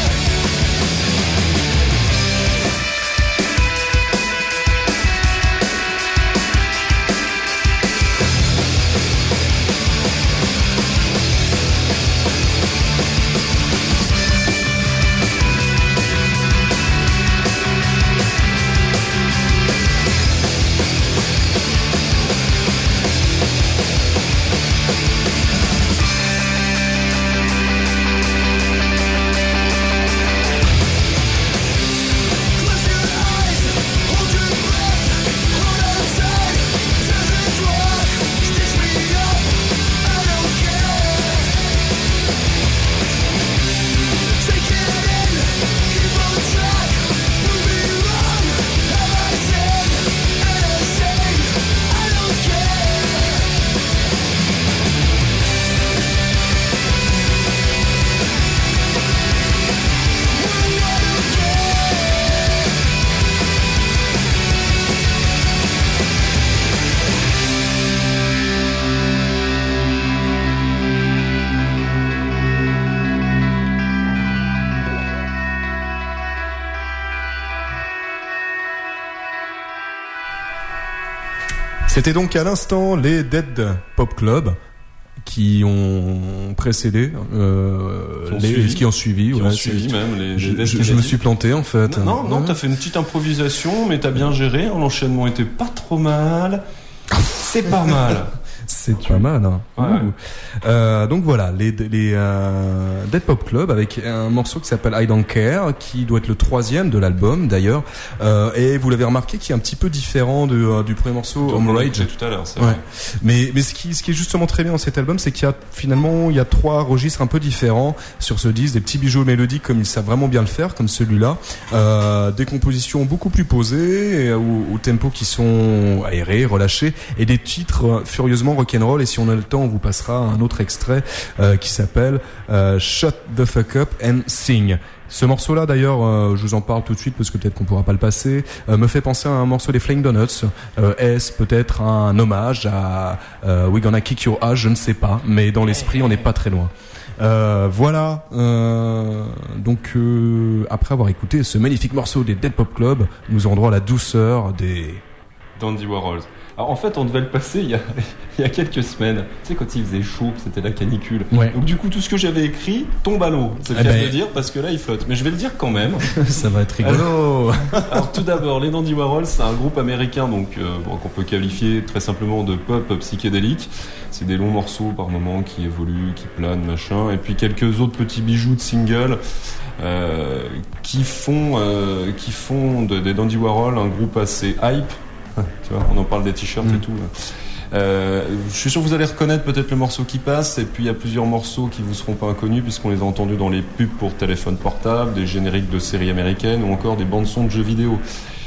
Close your eyes, hold your breath, hold on tight. Does it work? Stitch me up, I don't care. Take it in, keep on track. Prove me wrong. Have I said anything? I don't care. C'était donc à l'instant les Dead Pop Club qui ont précédé, euh, Qui ont les, suivi. qui ont suivi, Qui ouais, ont c'est- suivi même les, Je, les Dead je- je Kennedy. me suis planté en fait. Non, non, Ouais. t'as fait une petite improvisation, mais t'as bien géré. L'enchaînement était pas trop mal. C'est pas mal. C'est pas mal, hein. Ouais. Ouh. Euh, donc voilà, les, les euh, Dead Pop Club avec un morceau qui s'appelle I Don't Care, qui doit être le troisième de l'album d'ailleurs. Euh, et vous l'avez remarqué, qui est un petit peu différent de, euh, du premier morceau, Home Rage. Tout à l'heure, c'est Ouais. vrai. Mais, mais ce qui, ce qui est justement très bien dans cet album, c'est qu'il y a finalement, il y a trois registres un peu différents sur ce disque, des petits bijoux mélodiques comme ils savent vraiment bien le faire, comme celui-là, euh, des compositions beaucoup plus posées, au, au tempo qui sont aérés, relâchés, et des titres furieusement rock'n'roll. Et si on a le temps, on vous passera un autre extrait euh, qui s'appelle euh, Shut the Fuck Up and Sing. Ce morceau-là, d'ailleurs, euh, je vous en parle tout de suite parce que peut-être qu'on pourra pas le passer, euh, me fait penser à un morceau des Flying Donuts. Euh, est-ce peut-être un hommage à euh, We Gonna Kick Your Ass, je ne sais pas, mais dans l'esprit, on n'est pas très loin. Euh, voilà. Euh, donc, euh, après avoir écouté ce magnifique morceau des Dead Pop Club, nous aurons droit à la douceur des d'Andy Warhol. Alors en fait, on devait le passer il y a, il y a quelques semaines. Tu sais, quand il faisait chaud, que c'était la canicule. Ouais. Donc du coup, tout ce que j'avais écrit tombe à l'eau. C'est le Eh cas ben... de le dire parce que là, il flotte. Mais je vais le dire quand même. Ça va être rigolo. Alors tout d'abord, les Dandy Warhols, c'est un groupe américain donc euh, bon, qu'on peut qualifier très simplement de pop psychédélique. C'est des longs morceaux par moments qui évoluent, qui planent, machin. Et puis quelques autres petits bijoux de singles. Euh, qui font, euh, qui font de, des Dandy Warhol un groupe assez hype. Tu vois, on en parle des t-shirts mmh. et tout. Euh, je suis sûr que vous allez reconnaître peut-être le morceau qui passe. Et puis il y a plusieurs morceaux qui vous seront pas inconnus puisqu'on les a entendus dans les pubs pour téléphone portable, des génériques de séries américaines ou encore des bandes son de jeux vidéo.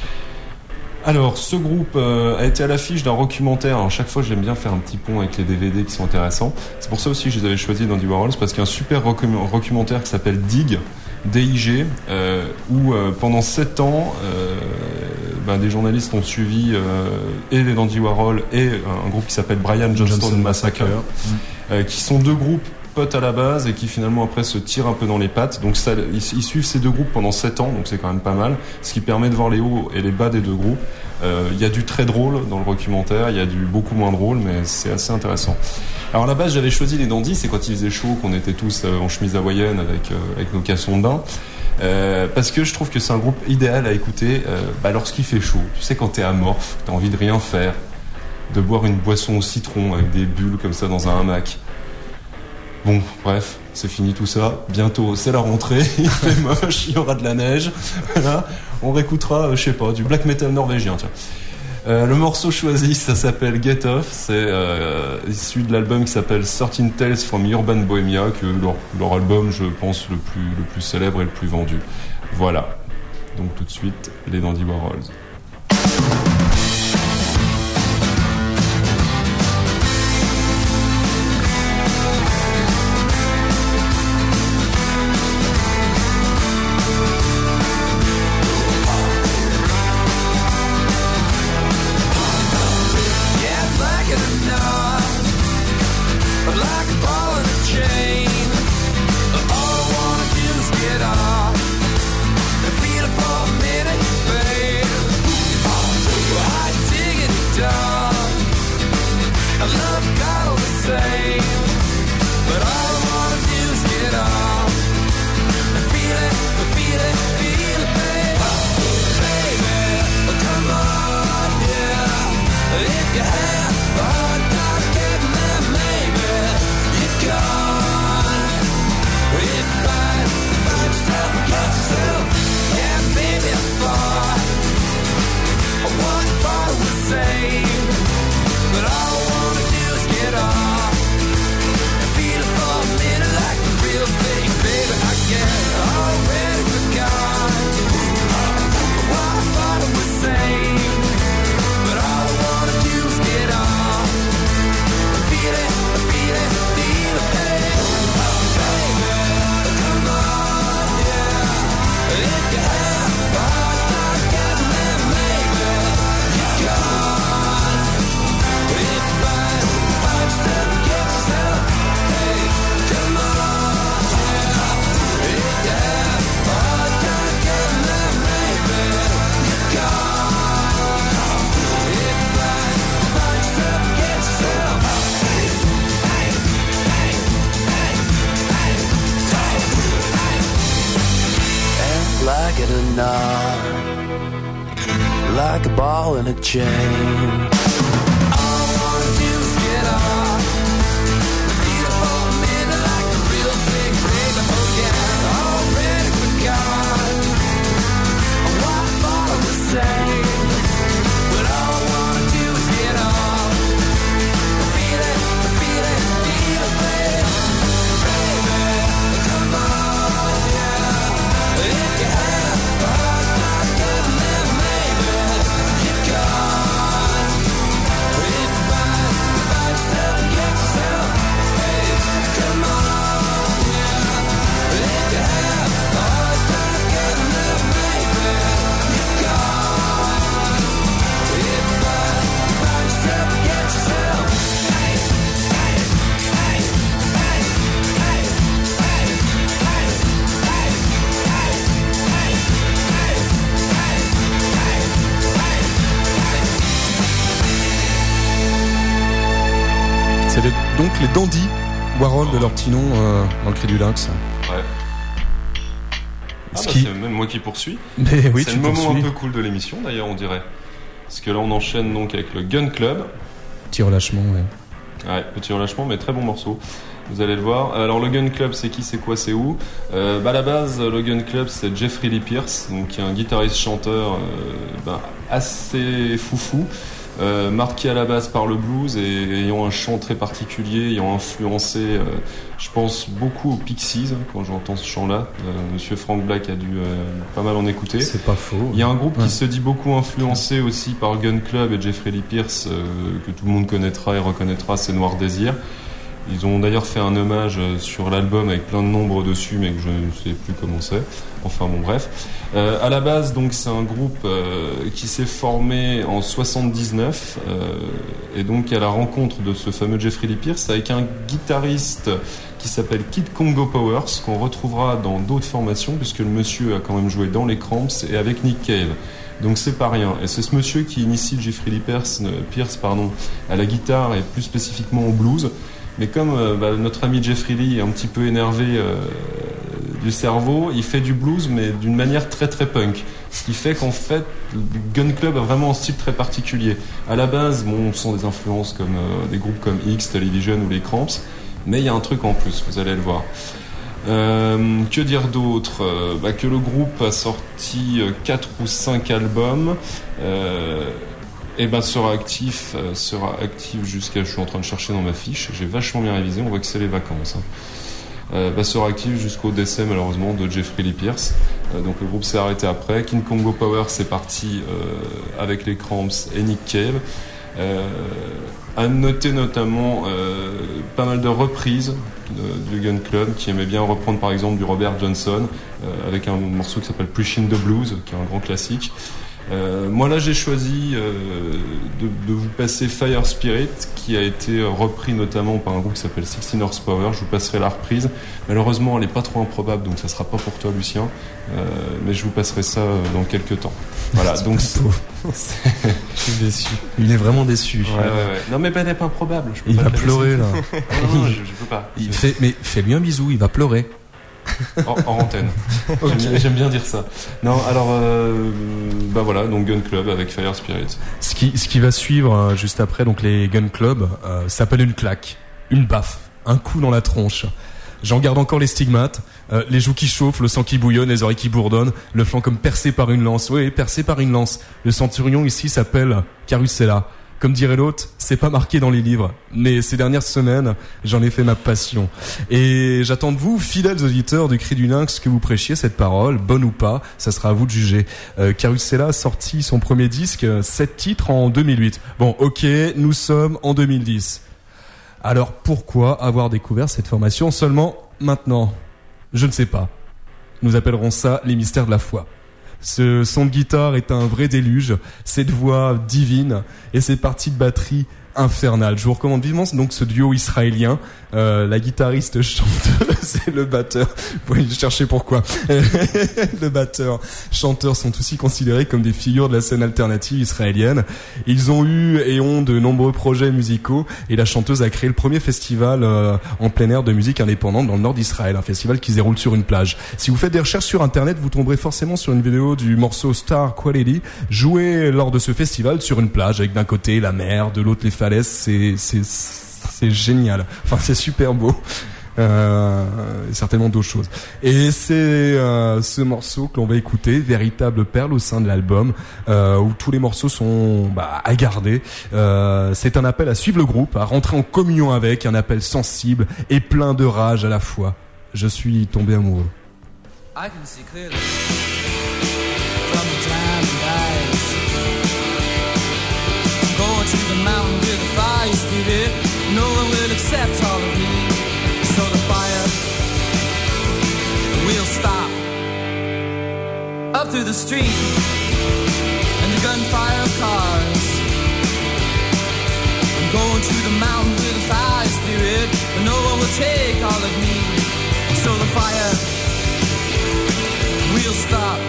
Alors, ce groupe euh, a été à l'affiche d'un documentaire. Alors, chaque fois, j'aime bien faire un petit pont avec les D V D qui sont intéressants. C'est pour ça aussi que je les avais choisis dans Dandy Warhols, parce qu'il y a un super documentaire qui s'appelle Dig, D I G, euh, où euh, pendant sept ans, euh, ben, des journalistes ont suivi euh, et les Dandy Warhols et un groupe qui s'appelle Brian Johnston, Johnston Massacre, mmh. euh, qui sont deux groupes potes à la base et qui finalement après se tirent un peu dans les pattes. Donc ça, ils, ils suivent ces deux groupes pendant sept ans, donc c'est quand même pas mal, ce qui permet de voir les hauts et les bas des deux groupes. Il euh, y a du très drôle dans le documentaire, il y a du beaucoup moins drôle, mais c'est assez intéressant. Alors à la base, j'avais choisi les Dandy, c'est quand il faisait chaud, qu'on était tous euh, en chemise hawaïenne avec, euh, avec nos cassons de bain. Euh, parce que je trouve que c'est un groupe idéal à écouter euh, bah, lorsqu'il fait chaud. Tu sais, quand t'es amorphe, t'as envie de rien faire, de boire une boisson au citron avec des bulles comme ça dans un hamac. Bon, bref, c'est fini tout ça. Bientôt, c'est la rentrée. Il fait moche, il y aura de la neige. Voilà. On réécoutera, euh, je sais pas, du black metal norvégien. Tiens. Euh, le morceau choisi, ça s'appelle Get Off. C'est euh, issu de l'album qui s'appelle thirteen Tales from Urban Bohemia, que leur, leur album, je pense, le plus, le plus célèbre et le plus vendu. Voilà. Donc tout de suite, les Dandy Warhols. Like a ball in a chain. All I wanna do is get off. C'est les- donc les Dandy Warhol de leur petit nom euh, dans le Cri du Lynx. Ouais. Ah Ce bah, qui- c'est même moi qui poursuis. Mais oui, c'est tu le moment poursuis. un peu cool de l'émission d'ailleurs, on dirait. Parce que là on enchaîne donc avec le Gun Club. Petit relâchement, ouais. Ouais, petit relâchement, mais très bon morceau. Vous allez le voir. Alors le Gun Club, c'est qui, c'est quoi, c'est où euh, bah, à la base, le Gun Club, c'est Jeffrey Lee Pierce, donc qui est un guitariste-chanteur euh, bah, assez foufou, euh, marqué à la base par le blues et ayant un chant très particulier, ayant influencé, euh, je pense, beaucoup aux Pixies, hein, quand j'entends ce chant-là. Euh, Monsieur Frank Black a dû euh, pas mal en écouter. C'est pas faux. Il y a un groupe Ouais. qui se dit beaucoup influencé aussi par Gun Club et Jeffrey Lee Pierce, euh, que tout le monde connaîtra et reconnaîtra, c'est Noir Désir. Ils ont d'ailleurs fait un hommage euh, sur l'album avec plein de nombres dessus, mais que je ne sais plus comment c'est. Enfin bon, bref. Euh, à la base, donc, c'est un groupe euh, qui s'est formé en soixante-dix-neuf, euh, et donc à la rencontre de ce fameux Jeffrey Lee Pierce avec un guitariste qui s'appelle Kid Congo Powers, qu'on retrouvera dans d'autres formations, puisque le monsieur a quand même joué dans les Cramps et avec Nick Cave. Donc c'est pas rien. Et c'est ce monsieur qui initie Jeffrey Lee Pierce, euh, Pierce pardon, à la guitare et plus spécifiquement au blues. Mais comme euh, bah, notre ami Jeffrey Lee est un petit peu énervé euh, du cerveau, il fait du blues mais d'une manière très très punk. Ce qui fait qu'en fait, le Gun Club a vraiment un style très particulier. À la base, bon, on sent des influences comme euh, des groupes comme X, Television ou les Cramps, mais il y a un truc en plus, vous allez le voir. Euh, que dire d'autre euh, bah, que le groupe a sorti euh, quatre ou cinq albums. Euh, Et ben sera actif, euh, sera actif jusqu'à. Je suis en train de chercher dans ma fiche. J'ai vachement bien révisé. On voit que c'est les vacances. Hein. Euh, bah, sera actif jusqu'au décès malheureusement de Jeffrey Lee Pierce. Euh, donc le groupe s'est arrêté après. King Congo Power c'est parti euh, avec les Cramps et Nick Cave. Euh, à noter notamment euh, pas mal de reprises de, du Gun Club qui aimait bien reprendre par exemple du Robert Johnson euh, avec un morceau qui s'appelle Pushing the Blues qui est un grand classique. Euh, moi là j'ai choisi euh, de, de vous passer Fire Spirit qui a été repris notamment par un groupe qui s'appelle sixteen Horsepower. Je vous passerai la reprise. Malheureusement elle est pas trop improbable donc ça sera pas pour toi Lucien, euh, mais je vous passerai ça dans quelques temps. Voilà donc c'est... Je suis déçu. Il est vraiment déçu. Ouais, ouais, ouais. Non mais ben, elle est pas improbable. Je peux Il pas va la laisser. pleurer là. Non, non, je, je peux pas. Il fait, mais fais-lui un bisou, il va pleurer. En, en antenne. J'aime bien- J'aime bien dire ça. Non, alors, euh, bah voilà, donc Gun Club avec Fire Spirit. Ce qui, ce qui va suivre euh, juste après, donc les Gun Club, euh, s'appelle une claque, une baffe, un coup dans la tronche. J'en garde encore les stigmates, euh, les joues qui chauffent, le sang qui bouillonne, les oreilles qui bourdonnent, le flanc comme percé par une lance. Oui, percé par une lance. Le centurion ici s'appelle Carusella. Comme dirait l'autre, c'est pas marqué dans les livres, mais ces dernières semaines, j'en ai fait ma passion. Et j'attends de vous, fidèles auditeurs du Cri du Lynx, que vous prêchiez cette parole, bonne ou pas, ça sera à vous de juger. Euh, Carusella a sorti son premier disque, sept titres en deux mille huit. Bon, ok, nous sommes en deux mille dix. Alors pourquoi avoir découvert cette formation seulement maintenant ? Je ne sais pas. Nous appellerons ça les mystères de la foi. Ce son de guitare est un vrai déluge, cette voix divine et ces parties de batterie infernales. Je vous recommande vivement donc ce duo israélien, euh, la guitariste chanteuse et le batteur. Vous pouvez chercher pourquoi. Le batteur, chanteur sont aussi considérés comme des figures de la scène alternative israélienne. Ils ont eu et ont de nombreux projets musicaux et la chanteuse a créé le premier festival euh, en plein air de musique indépendante dans le nord d'Israël, un festival qui se déroule sur une plage. Si vous faites des recherches sur internet, vous tomberez forcément sur une vidéo du morceau Star Quality joué lors de ce festival sur une plage avec d'un côté la mer, de l'autre les falaises. C'est c'est c'est génial. Enfin, c'est super beau. Euh, certainement d'autres choses. Et c'est euh, ce morceau que l'on va écouter, véritable perle au sein de l'album, euh, où tous les morceaux sont bah, à garder. Euh, c'est un appel à suivre le groupe, à rentrer en communion avec, un appel sensible et plein de rage à la fois. Je suis tombé amoureux. I can see clearly from the time and dies. Going to the mountain with a fire spirit. No one will accept all of me. So the fire will stop up through the street and the gunfire of cars. I'm going to the mountain with a fire spirit, but no one will take all of me. So the fire will stop.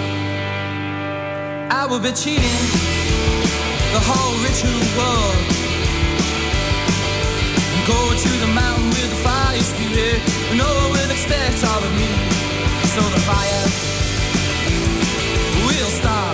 I will be cheating the whole ritual world. I'm going to the mountain with the fire spirit. No one will expect all of me. So the fire will stop.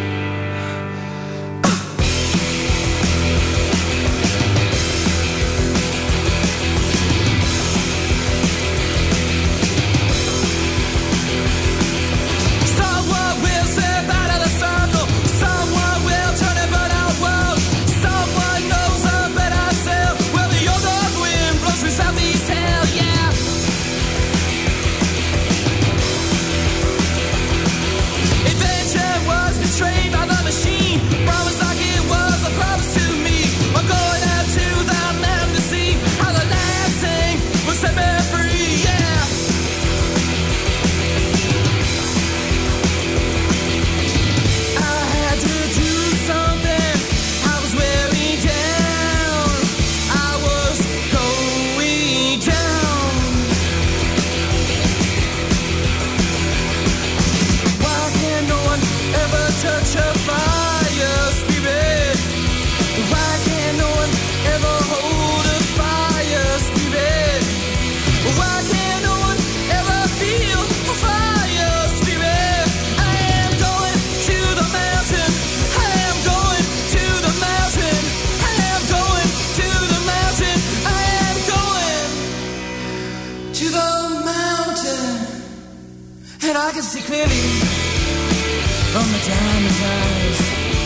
I can see clearly from the diamond eyes.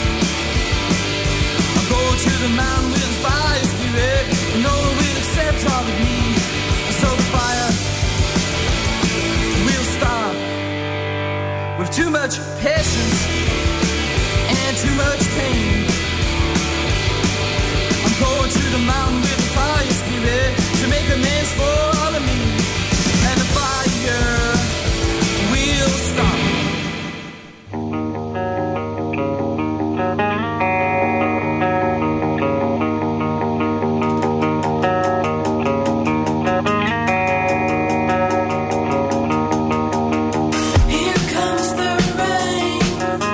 I'll go to the mountain with a fire spirit, and no one will accept all of me. So the fire will stop. With too much patience and too much pain, I'm going to the mountain with a fire spirit to make amends for all of me. And the fire will stop. Here comes the rain.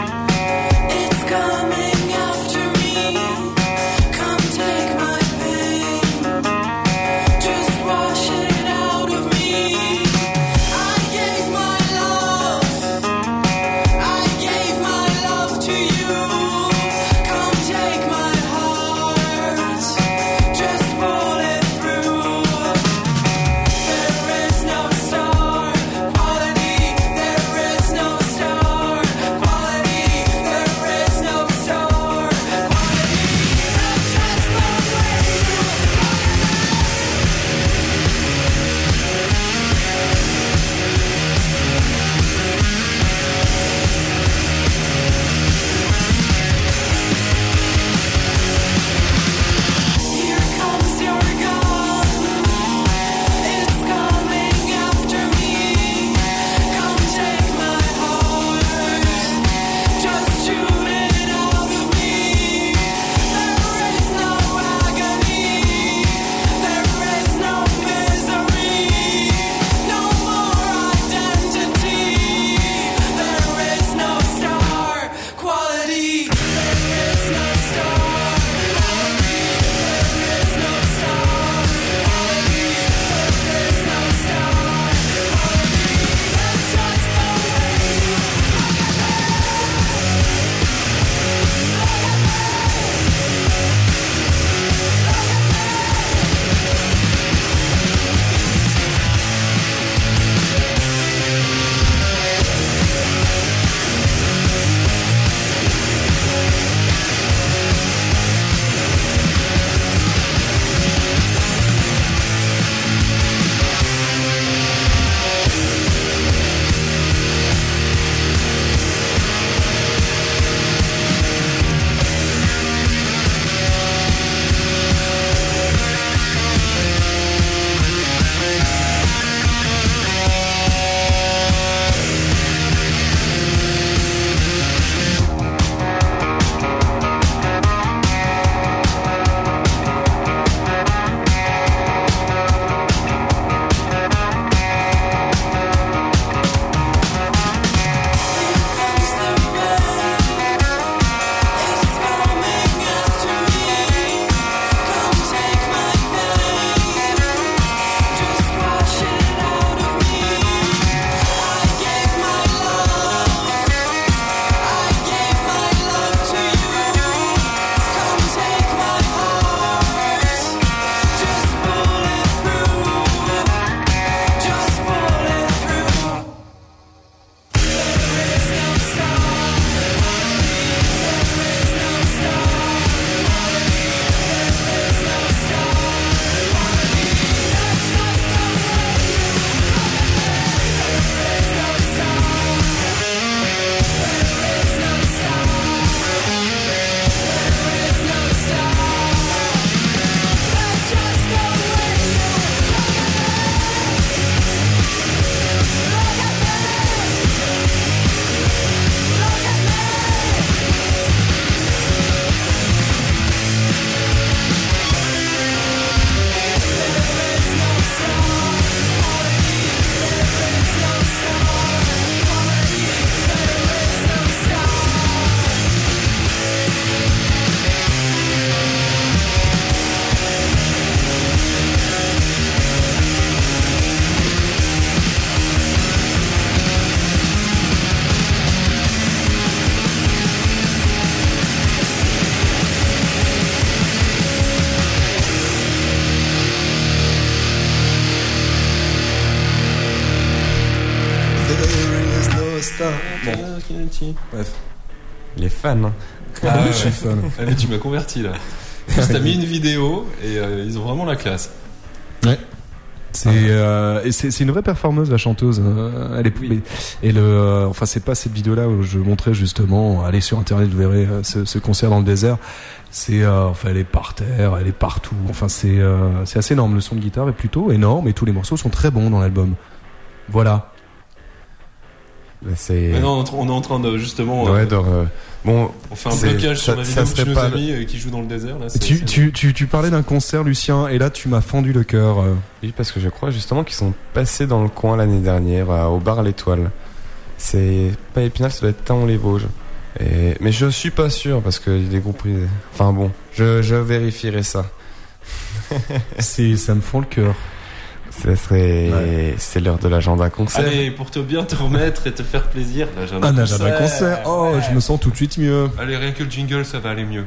putain. Bon. Bref. Il est fan. Hein. Ah, je suis fan. Ah, mais tu m'as converti là. T'as mis une vidéo et euh, ils ont vraiment la classe. Ouais. C'est euh, et c'est, c'est une vraie performeuse la chanteuse. Euh, elle est Oui. et le euh, enfin c'est pas cette vidéo là où je montrais justement. Allez sur internet, vous verrez euh, ce, ce concert dans le désert. C'est euh, enfin elle est par terre, elle est partout. Enfin c'est euh, c'est assez énorme. Le son de guitare est plutôt énorme et tous les morceaux sont très bons dans l'album. Voilà. Bah, c'est... Mais non, on est en train de justement. Ouais, euh, de, euh, bon, on fait un c'est- blocage ça- sur la ça vidéo que serait tu nous pas as le- mis euh, qui joue dans le désert là. c'est- Tu, c'est- tu tu tu parlais d'un concert, Lucien, et là tu m'as fendu le cœur. euh. Oui, parce que je crois justement qu'ils sont passés dans le coin l'année dernière à- au bar L'Étoile. C'est pas Épinal, ça doit être Taon-les-Vosges. Et... Mais je suis pas sûr parce que des groupes. Enfin bon, je, je vérifierai ça. C'est ça me fend le cœur. Ça serait. Ouais. C'est l'heure de l'agenda concert. Allez, pour te bien te remettre et te faire plaisir, l'agenda Un agenda concert. Oh, Ouais. je me sens tout de suite mieux. Allez, rien que le jingle, ça va aller mieux.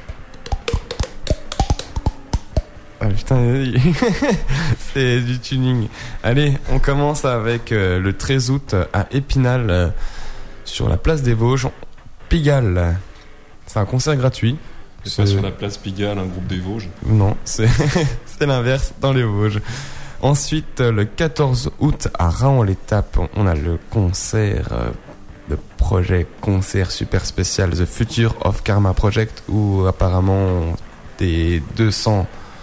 Ah putain, c'est du tuning. Allez, on commence avec euh, le treize août à Épinal, euh, sur la place des Vosges, Pigalle. C'est un concert gratuit. C'est pas sur la place Pigalle, un groupe des Vosges. Non, c'est c'est l'inverse, dans les Vosges. Ensuite, euh, le quatorze août à Raon-l'Étape, on a le concert, euh, le projet concert super spécial The Future of Karma Project, où apparemment des deux cents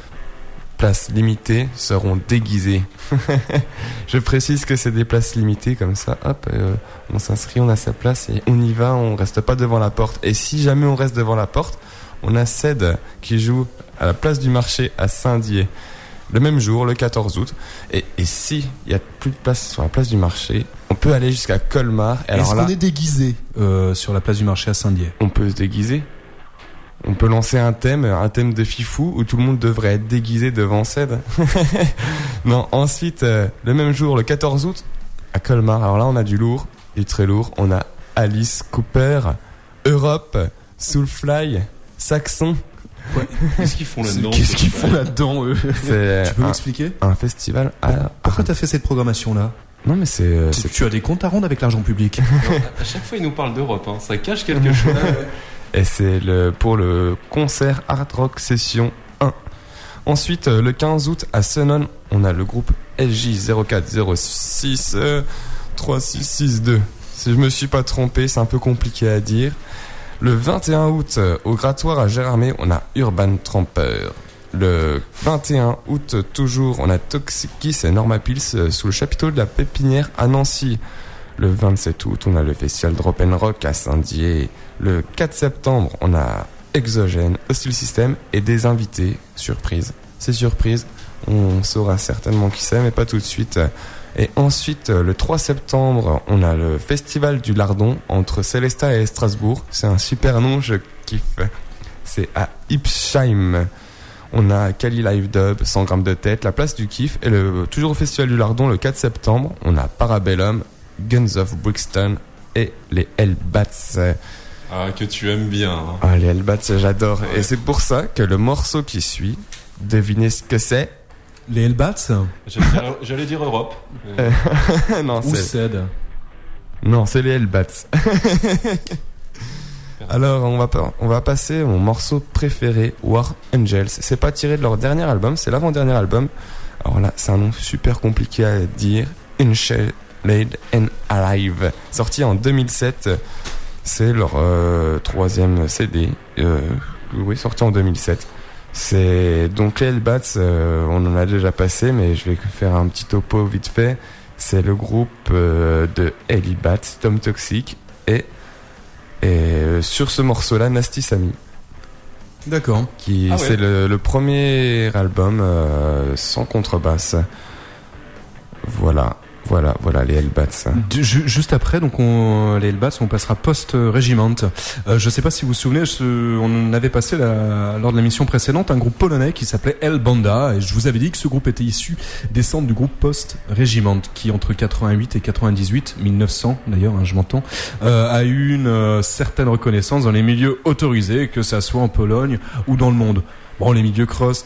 places limitées seront déguisées. Je précise que c'est des places limitées, comme ça, hop, euh, on s'inscrit, on a sa place et on y va, on reste pas devant la porte. Et si jamais on reste devant la porte, on a Ced qui joue à la place du marché à Saint-Dié le même jour, le quatorze août. Et, et si il y a plus de place sur la place du marché, on peut aller jusqu'à Colmar. Et alors Est-ce là, qu'on est déguisé euh, sur la place du marché à Saint-Dié? on peut se déguiser. On peut lancer un thème, un thème de fifou où tout le monde devrait être déguisé devant Ced. Non, ensuite, euh, le même jour, le quatorze août, à Colmar. Alors là, on a du lourd, du très lourd. On a Alice Cooper, Europe, Soulfly, Saxon. Qu'est-ce qu'ils font là-dedans? Qu'est-ce qu'ils font là-dedans, eux? C'est Tu peux un, m'expliquer? un festival. À... Pourquoi t'as fait cette programmation-là? Non, mais c'est. euh, Tu- c'est- Tu as des comptes à rendre avec l'argent public. Non, à chaque fois, ils nous parlent d'Europe, hein. Ça cache quelque chose. Et c'est le, pour le concert Hard Rock Session un. Ensuite, euh, le quinze août, à Senon, on a le groupe S J zéro quatre zéro six trois six six deux. Si je me suis pas trompé, c'est un peu compliqué à dire. Le vingt et un août, euh, au Grattoir à Gérardmer, on a Urban Tramper. Le vingt et un août, toujours, on a Toxic Kiss et Norma Pils euh, sous le chapiteau de la Pépinière à Nancy. Le vingt-sept août, on a le festival Drop and Rock à Saint-Dié. Le quatre septembre, on a Exogène, Hostile System et des invités. Surprise. C'est surprise. On saura certainement qui c'est, mais pas tout de suite. Et ensuite, le trois septembre, on a le festival du Lardon entre Célestat et Strasbourg. C'est un super nom, je kiffe. C'est à Ipsheim. On a Kali Live Dub, cent grammes de tête, la place du kiff. Et le, toujours au festival du Lardon, le quatre septembre, on a Parabellum, Guns of Brixton et les Hellbats. Ah, que tu aimes bien. Hein. Ah, les Hellbats, j'adore. Ouais. Et c'est pour ça que le morceau qui suit, devinez ce que c'est? Les Hellbats J'allais dire, j'allais dire Europe. Euh, Non, ou c'est... Ced? Non, c'est les Hellbats. Alors, on va, pas- on va passer au morceau préféré, War Angels. C'est pas tiré de leur dernier album, c'est l'avant-dernier album. Alors là, c'est un nom super compliqué à dire. Unshelled and Alive. Sorti en deux mille sept. C'est leur euh, troisième C D. Euh, oui, sorti en deux mille sept. C'est donc les Hellbats, euh, on en a déjà passé, mais je vais faire un petit topo vite fait. C'est le groupe euh, de Hellbats, Tom Toxic et et euh, sur ce morceau-là, Nasty Sammy, D'accord. qui Ah ouais. c'est le, le premier album euh, sans contrebasse. Voilà, voilà, voilà les Hellbats. Du- ju- Juste après, donc on, les Hellbats, on passera post-régiment. Euh, je sais pas si vous vous souvenez, je- on avait passé la- lors de la mission précédente un groupe polonais qui s'appelait El Banda, et je vous avais dit que ce groupe était issu des centres du groupe post-régiment, qui entre quatre-vingt-huit et quatre-vingt-dix-huit, mille neuf cents d'ailleurs, hein, je m'entends, euh, a eu une euh, certaine reconnaissance dans les milieux autorisés, que ça soit en Pologne ou dans le monde. Bon, les milieux crust, hein.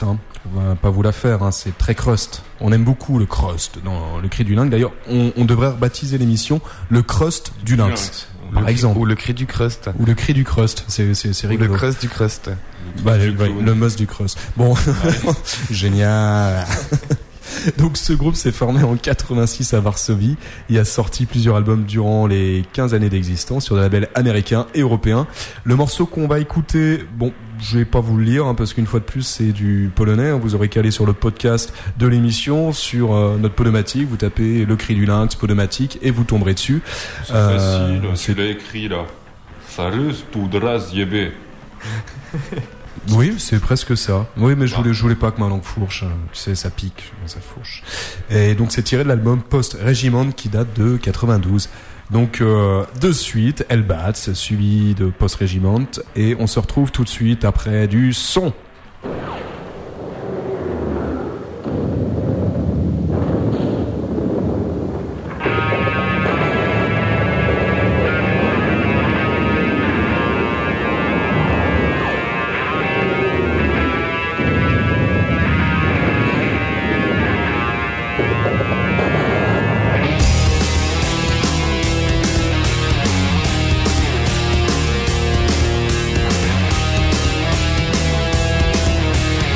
on va pas vous la faire, hein, c'est très crust. On aime beaucoup le crust dans le cri du lynx. D'ailleurs, on, on devrait rebaptiser l'émission le crust du lynx, par Le- exemple. Ou le cri du crust. Ou le cri du crust, c'est, c'est, c'est Ou le rigolo. crust du crust. Bah, Du le, ouais, clown. le must du crust. Bon, génial. Donc ce groupe s'est formé en quatre-vingt-six à Varsovie. Il a sorti plusieurs albums durant les quinze années d'existence sur des labels américains et européens. Le morceau qu'on va écouter, bon, je vais pas vous le lire hein, parce qu'une fois de plus c'est du polonais. Vous aurez qu'à aller sur le podcast de l'émission, sur euh, notre podomatique. Vous tapez le cri du lynx podomatique et vous tomberez dessus. C'est Euh, facile, c'est- tu l'as écrit là. Sarus Tudra Zjebe. Oui, c'est presque ça. Oui, mais je Ah. voulais, je voulais pas que ma langue fourche. hein. Tu sais, ça pique, ça fourche. Et donc, c'est tiré de l'album Post Regiment qui date de quatre-vingt-douze. Donc, euh, de suite, Hellbats, suivi de Post Regiment. Et on se retrouve tout de suite après du son. Thank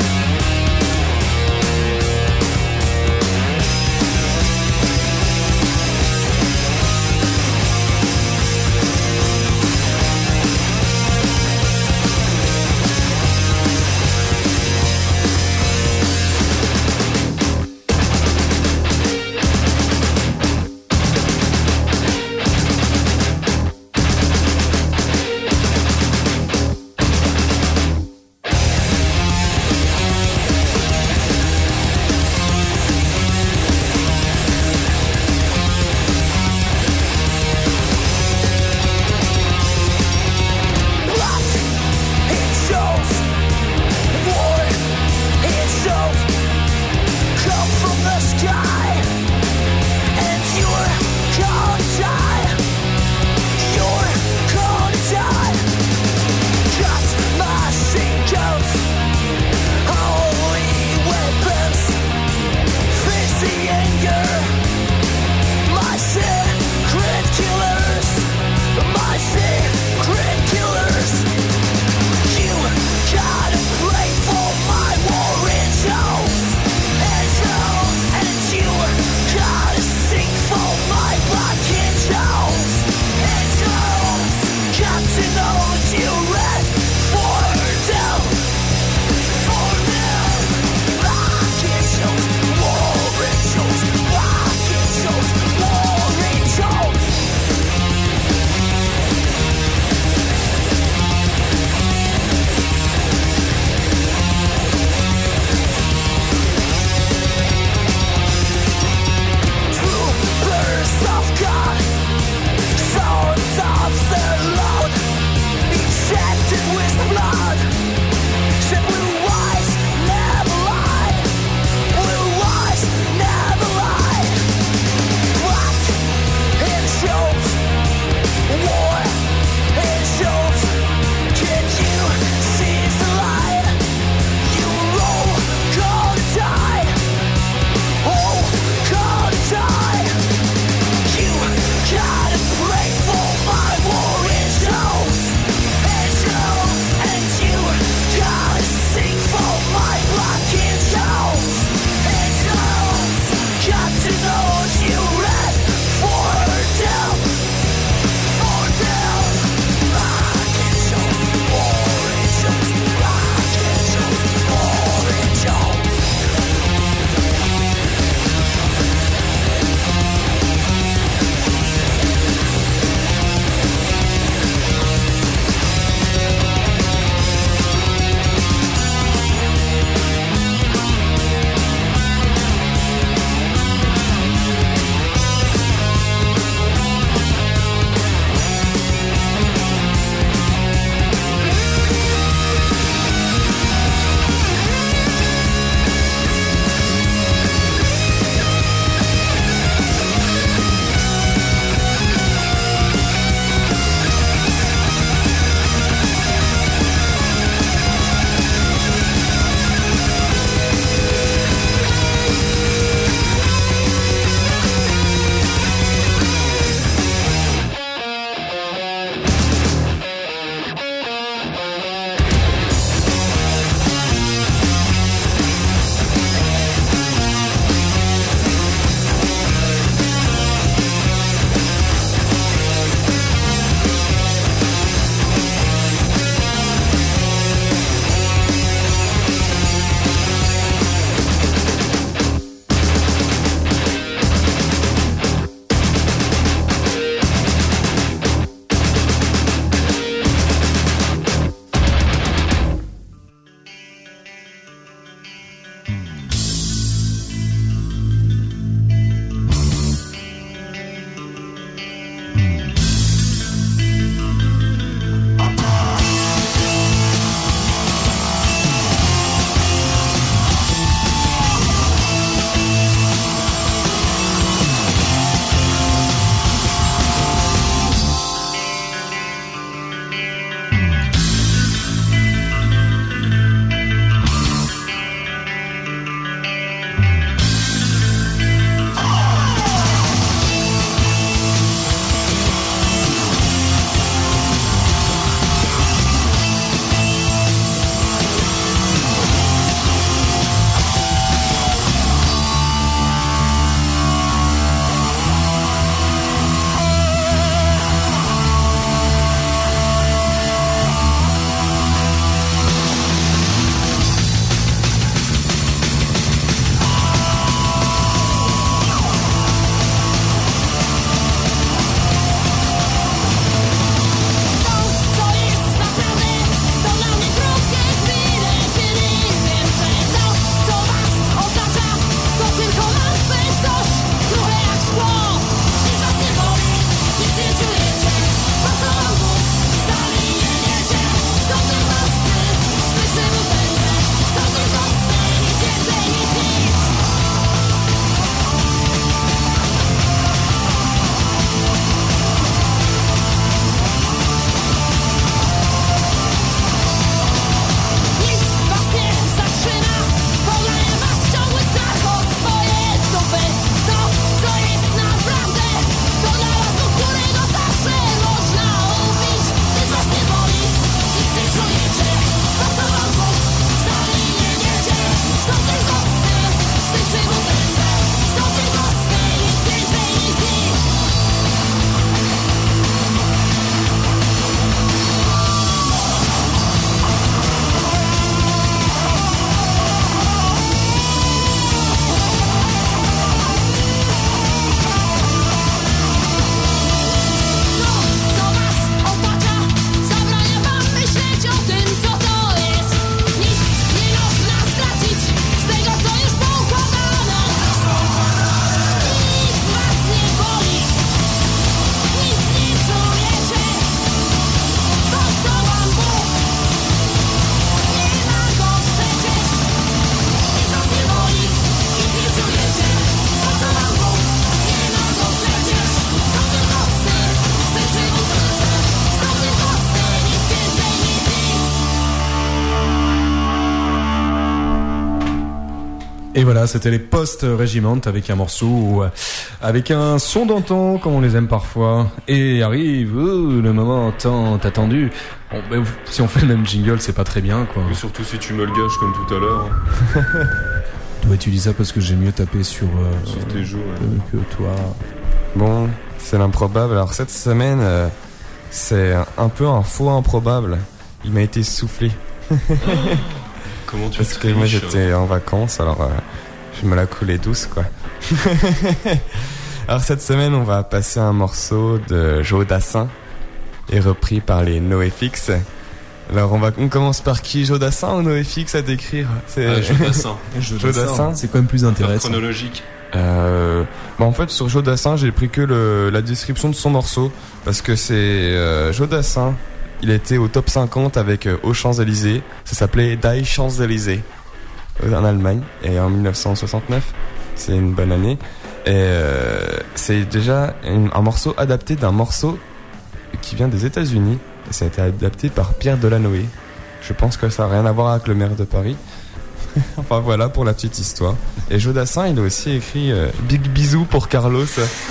Et voilà, c'était les Post-Regiment avec un morceau, euh, avec un son d'antan, comme on les aime parfois. Et arrive euh, le moment tant attendu. Bon, ben, si on fait le même jingle, c'est pas très bien, quoi. Mais surtout si tu me le gâches comme tout à l'heure. Toi, tu dis ça parce que j'ai mieux tapé sur, euh, Sur tes joues, ouais. euh, que toi. Bon, c'est l'improbable. Alors cette semaine, euh, c'est un peu un faux improbable. Il m'a été soufflé. Comment tu Parce que triches, moi hein. j'étais en vacances, alors euh, je me la coulais douce, quoi. Alors cette semaine, on va passer un morceau de Joe Dassin, et repris par les NoFX. Alors on va, on commence par qui? Joe Dassin ou NoFX à décrire? C'est Ah, Joe Dassin. Joe Dassin. C'est quand même plus intéressant. Chronologique. Euh, bah en fait sur Joe Dassin j'ai pris que le, la description de son morceau parce que c'est euh, Joe Dassin. Il était au top cinquante avec euh, Aux Champs-Élysées. Ça s'appelait Die Champs-Élysées euh, en Allemagne et en dix-neuf cent soixante-neuf. C'est une bonne année. Et euh, c'est déjà une, un morceau adapté d'un morceau qui vient des États-Unis. Et ça a été adapté par Pierre Delanoë. Je pense que ça n'a rien à voir avec le maire de Paris. Enfin voilà pour la petite histoire. Et Joe Dassin, il a aussi écrit euh, Big Bisou pour Carlos.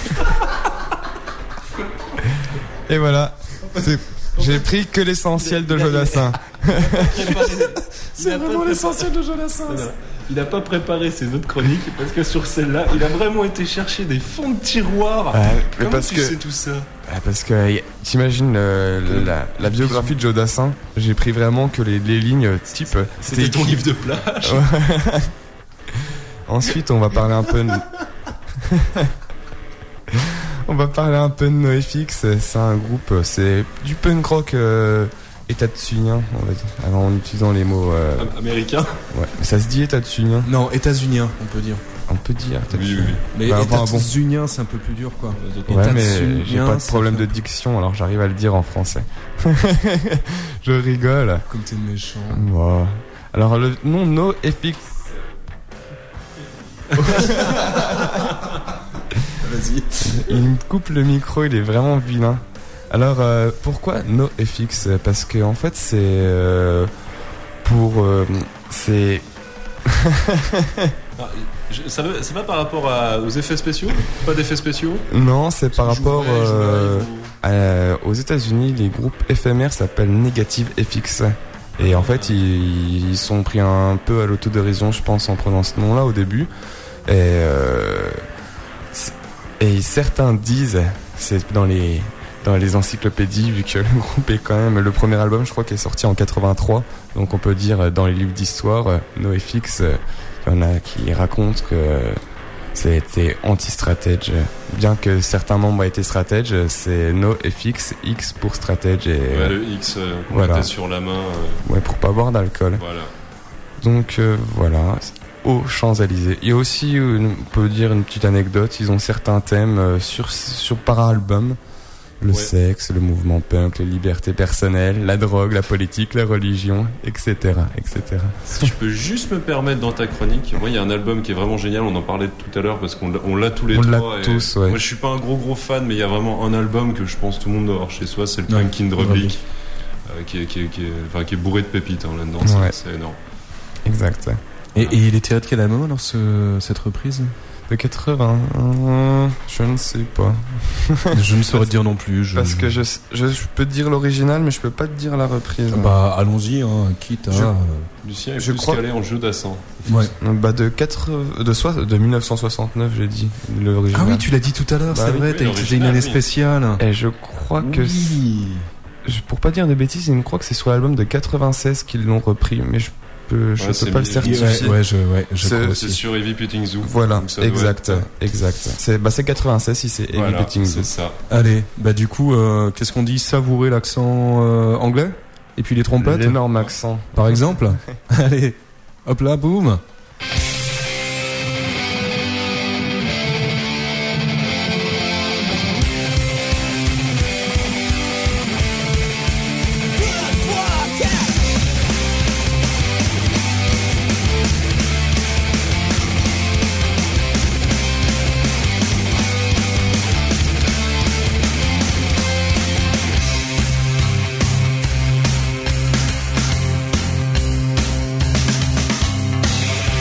Et voilà. C'est- J'ai pris que l'essentiel de Joe Dassin. C'est vraiment l'essentiel de Joe Dassin. Il n'a pas préparé ses autres chroniques parce que sur celle-là, il a vraiment été chercher des fonds de tiroir. Ouais, mais Comment parce tu que sais tout ça? Ouais, parce que y- t'imagines euh, la, la biographie de Joe Dassin. J'ai pris vraiment que les, les lignes type. C'était ton écrit- livre de plage. Ensuite, on va parler un peu de... on va parler un peu de NoFX. C'est un groupe, c'est du punk rock euh, étatsunien, on va dire. Alors, en utilisant les mots... euh, Am- Américain. ouais. Ça se dit étatsunien? Non, États-Unien, on peut dire. On peut dire Oui, oui, étatsunien. oui. Mais Bah, enfin, bon. États-Unien, c'est un peu plus dur, quoi. Ouais, mais Étatsunien, j'ai pas de ça problème fait- de diction, alors j'arrive à le dire en français. Je rigole. Comme t'es méchant. Wow. Alors, le nom NoFX... Vas-y. Il me coupe le micro, il est vraiment vilain. Alors, euh, pourquoi NoFX? Parce que en fait, c'est euh, pour euh, c'est Ah, je- ça veut- c'est pas par rapport à- aux effets spéciaux? Pas d'effets spéciaux? non, c'est par Joue rapport vrai, joue euh, live ou- à- aux États-Unis, les groupes éphémères s'appellent Negative F X. Et en fait, ils, ils sont pris un peu à l'autodérision, je pense, en prenant ce nom-là au début. Et euh, c'est- et certains disent, c'est dans les dans les encyclopédies, vu que le groupe est quand même le premier album, je crois, qui est sorti en quatre-vingt-trois. Donc on peut dire dans les livres d'histoire, euh, NoFX, euh, il y en a qui racontent que c'était anti-stratège. Bien que certains membres aient été stratèges, c'est NoFX, X pour stratège et Ouais, le X euh, qu'on Voilà. mettait sur la main. euh, ouais, pour pas boire d'alcool. voilà. Donc euh, voilà, aux Champs-Élysées. Il y a aussi, euh, on peut dire une petite anecdote, ils ont certains thèmes euh, sur, sur par album. Le Ouais. sexe, le mouvement punk, les libertés personnelles, la drogue, la politique, la religion, et cetera, et cetera. Si je peux juste me permettre dans ta chronique, moi il y a un album qui est vraiment génial, on en parlait tout à l'heure parce qu'on l'a, on l'a tous les On l'a trois. et tous, ouais. Moi je suis pas un gros gros fan, mais il y a vraiment un album que je pense tout le monde doit avoir chez soi, c'est le Ouais, Punkin' Drublic. Drublic, euh, qui, est, qui, est, qui, est, enfin, qui est bourré de pépites hein, là-dedans, Ouais. c'est, c'est énorme. Exact. Et, et il est tiré de quel album alors ce, cette reprise? De quatre-vingts, euh, je ne sais pas. Je ne saurais te dire non plus. Je... Parce que je, je, je peux te dire l'original, mais je peux pas te dire la reprise. Bah allons-y, hein, quitte à. Je- Lucien est Je plus crois- calé en jeu d'assin. Ouais. Bah de quatre, de soit de dix-neuf cent soixante-neuf, j'ai dit l'original. Ah oui, tu l'as dit tout à l'heure, Bah c'est oui, vrai, oui, t'as utilisé une l'original, année oui. spéciale. Et je crois que, Oui. je, pour pas dire de bêtises, je crois que c'est sur l'album de quatre-vingt-seize qu'ils l'ont repris, mais je peux, je Ouais, peux c'est pas le mis- certifier. Ouais, ouais, je, ouais, je C'est- crois C'est aussi. sur Heavy Petting Zoo. Voilà, Donc ça doit exact, être- exact. C'est, bah c'est quatre-vingt-seize si c'est Heavy Voilà, Petting Zoo. c'est ça. Allez, bah du coup, euh, qu'est-ce qu'on dit? Savourer l'accent euh, anglais? Et puis les trompettes, L'énorme accent. par exemple? Allez, hop là, boum. Good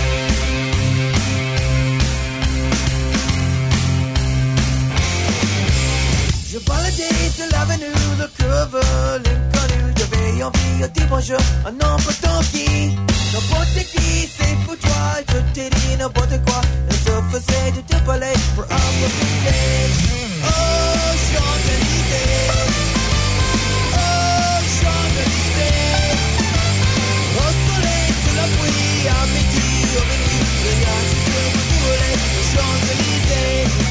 mange n'importe qui. N'importe qui, c'est pour toi. Je t'ai dit n'importe quoi. Elle se faisait de te parler pour un peu plus. Oh, Champs-Élysées. Oh, Champs-Élysées. Au soleil, sous la pluie, à midi, au minuit. Il y a tout ce que vous voulez. Champs-Élysées.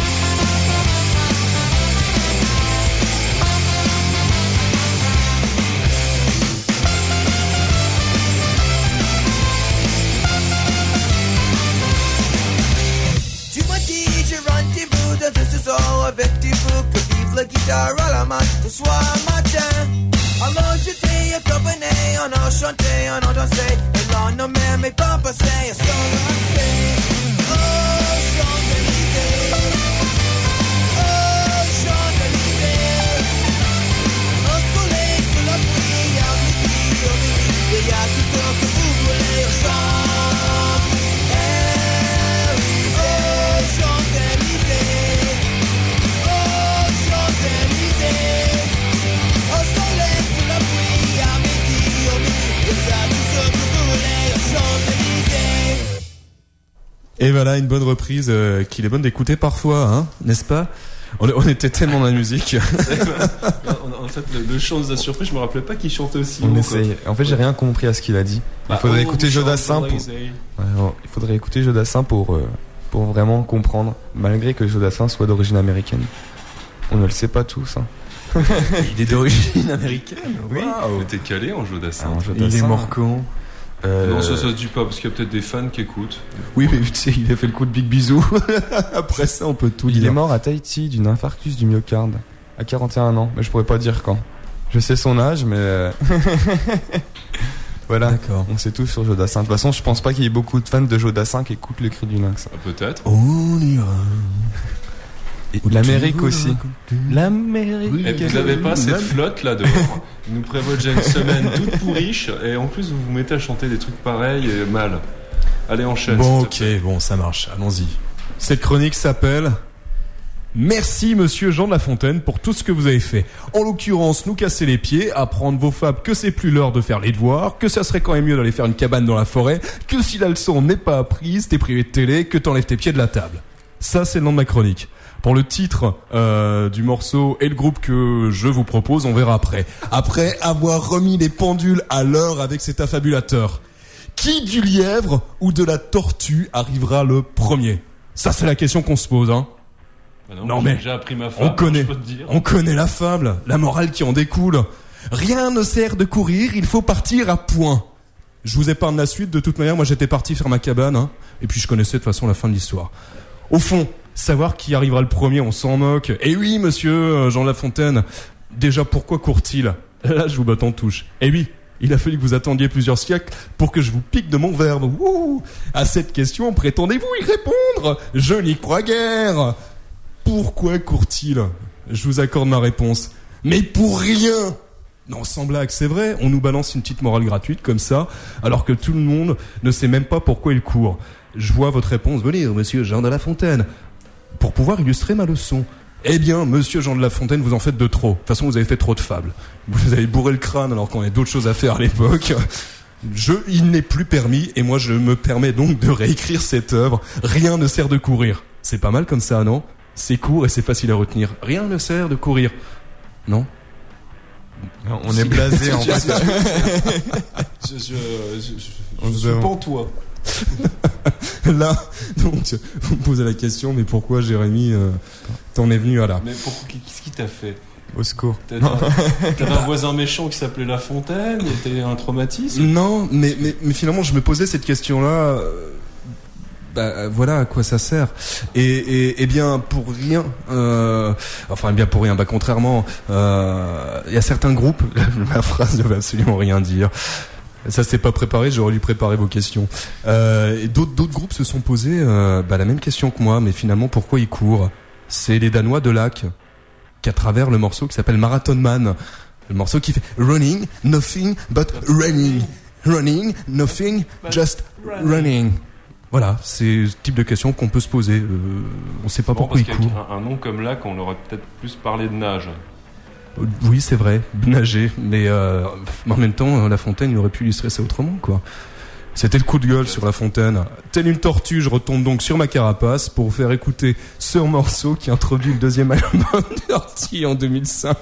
Ce soir avec des boucs, que vive la guitare à la main, ce soir matin. Alors j'étais accompagné, on a chanté, on a dansé, et l'on a même est pas passé, à s'enlacer. Oh, Champs-Élysées. Oh, Champs-Élysées. Au soleil, sous la pluie, à midi, au minuit, il y a tout ce que vous voulez, au Champs-Élysées. Oh, Champs-Élysées. Au soleil, sous la pluie, à midi, au minuit, il y a tout ce que vous voulez, aux Champs-Élysées. Et voilà une bonne reprise euh, qu'il est bonne d'écouter parfois, hein, n'est-ce pas? on, on était tellement dans la musique. En fait, le, le chant nous a surpris. Je me rappelais pas qu'il chantait aussi. On haut, essaye. quoi. En fait, j'ai rien compris à ce qu'il a dit. Il Bah, faudrait oh, écouter Jodassin pour. Champs-Élysées. Ouais, non, il faudrait écouter Jodassin pour euh, pour vraiment comprendre, malgré que Jodassin soit d'origine américaine. On ne le sait pas tous. Hein. Il est d'origine américaine. Oui. Waouh. Mais t'es calé en Jodassin. Alors, Il est Jodassin, mort quand? euh, Non, ça, ça se dit pas parce qu'il y a peut-être des fans qui écoutent. Oui, mais tu sais, il a fait le coup de Big Bisou. Après ça, on peut tout Il dire. est mort à Tahiti d'une infarctus du myocarde à quarante et un ans, mais je pourrais pas dire quand. Je sais son âge, mais euh, voilà. D'accord. On sait tout sur Jodassin. De toute façon, je pense pas qu'il y ait beaucoup de fans de Jodassin qui écoutent le cri du lynx. Ah, peut-être. On ira. Ou l'Amérique aussi. L'Amérique. Et vous avez pas cette flotte là dehors. Il nous prévoit déjà une semaine toute pourriche et en plus vous vous mettez à chanter des trucs pareils et mal. Allez, enchaîne. Bon, s'il te plaît. ok, bon, ça marche. Allons-y. Cette chronique s'appelle Merci Monsieur Jean de La Fontaine pour tout ce que vous avez fait. En l'occurrence, nous casser les pieds, apprendre vos fables que c'est plus l'heure de faire les devoirs, que ça serait quand même mieux d'aller faire une cabane dans la forêt, que si la leçon n'est pas apprise, t'es privé de télé, que t'enlèves tes pieds de la table. Ça, c'est le nom de ma chronique. Pour le titre euh, du morceau et le groupe que je vous propose, on verra après. Après avoir remis les pendules à l'heure avec cet affabulateur. Qui du lièvre ou de la tortue arrivera le premier? Ça, c'est la question qu'on se pose, hein. Bah Non, j'ai mais déjà appris ma fable, On connaît, je peux te dire. on connaît la fable, la morale qui en découle. Rien ne sert de courir, il faut partir à point. Je vous épargne la suite, de toute manière, moi j'étais parti faire ma cabane, hein, et puis je connaissais de toute façon la fin de l'histoire. Au fond, savoir qui arrivera le premier, on s'en moque. Et oui, monsieur Jean de La Fontaine, déjà pourquoi court-il? Là, je vous batte en touche. Et oui, il a fallu que vous attendiez plusieurs siècles pour que je vous pique de mon verbe. Wouh! À cette question, prétendez-vous y répondre? Je n'y crois guère. Pourquoi court-il? Je vous accorde ma réponse. Mais pour rien! Non, sans blague, c'est vrai, on nous balance une petite morale gratuite comme ça, alors que tout le monde ne sait même pas pourquoi il court. Je vois votre réponse venir, monsieur Jean de La Fontaine. Pour pouvoir illustrer ma leçon. Eh bien, monsieur Jean de La Fontaine, vous en faites de trop. De toute façon, vous avez fait trop de fables. Vous avez bourré le crâne alors qu'on avait d'autres choses à faire à l'époque. Je, il n'est plus permis, et moi je me permets donc de réécrire cette œuvre. Rien ne sert de courir. C'est pas mal comme ça, non? C'est court et c'est facile à retenir. Rien ne sert de courir. Non? On est blasé en fait. Je, je, je, je, On je se suis demande. pantois. Là, donc, vous me posez la question, mais pourquoi Jérémy, euh, t'en es venu à là? Mais pourquoi, qu'est-ce qui t'a fait? Au secours. T'avais un, t'avais un voisin méchant qui s'appelait La Fontaine et t'as eu un traumatisme? Non, mais, mais, mais finalement, je me posais cette question-là. euh, Bah, euh, voilà à quoi ça sert. Et, et, et bien pour rien. Euh, enfin, bien pour rien. Bah, contrairement, il euh, y a certains groupes. Ma phrase ne veut absolument rien dire. Ça s'est pas préparé. J'aurais dû préparer vos questions. Euh, et d'autres, d'autres groupes se sont posés euh, bah, la même question que moi, mais finalement, pourquoi ils courent? C'est les Danois de Lac, qu'à travers le morceau qui s'appelle Marathon Man, le morceau qui fait Running, nothing but running, running, nothing, just running. Voilà, c'est ce type de question qu'on peut se poser. Euh, on sait pas Bon, pourquoi parce ils courent. qu'avec un, un nom comme Lac, on aurait peut-être plus parlé de nage. Oui, c'est vrai, nager, mais euh, en même temps, La Fontaine, il aurait pu illustrer ça autrement, quoi. C'était le coup de gueule sur La Fontaine. Telle une tortue, je retombe donc sur ma carapace pour vous faire écouter ce morceau qui introduit le deuxième album sorti en deux mille cinq.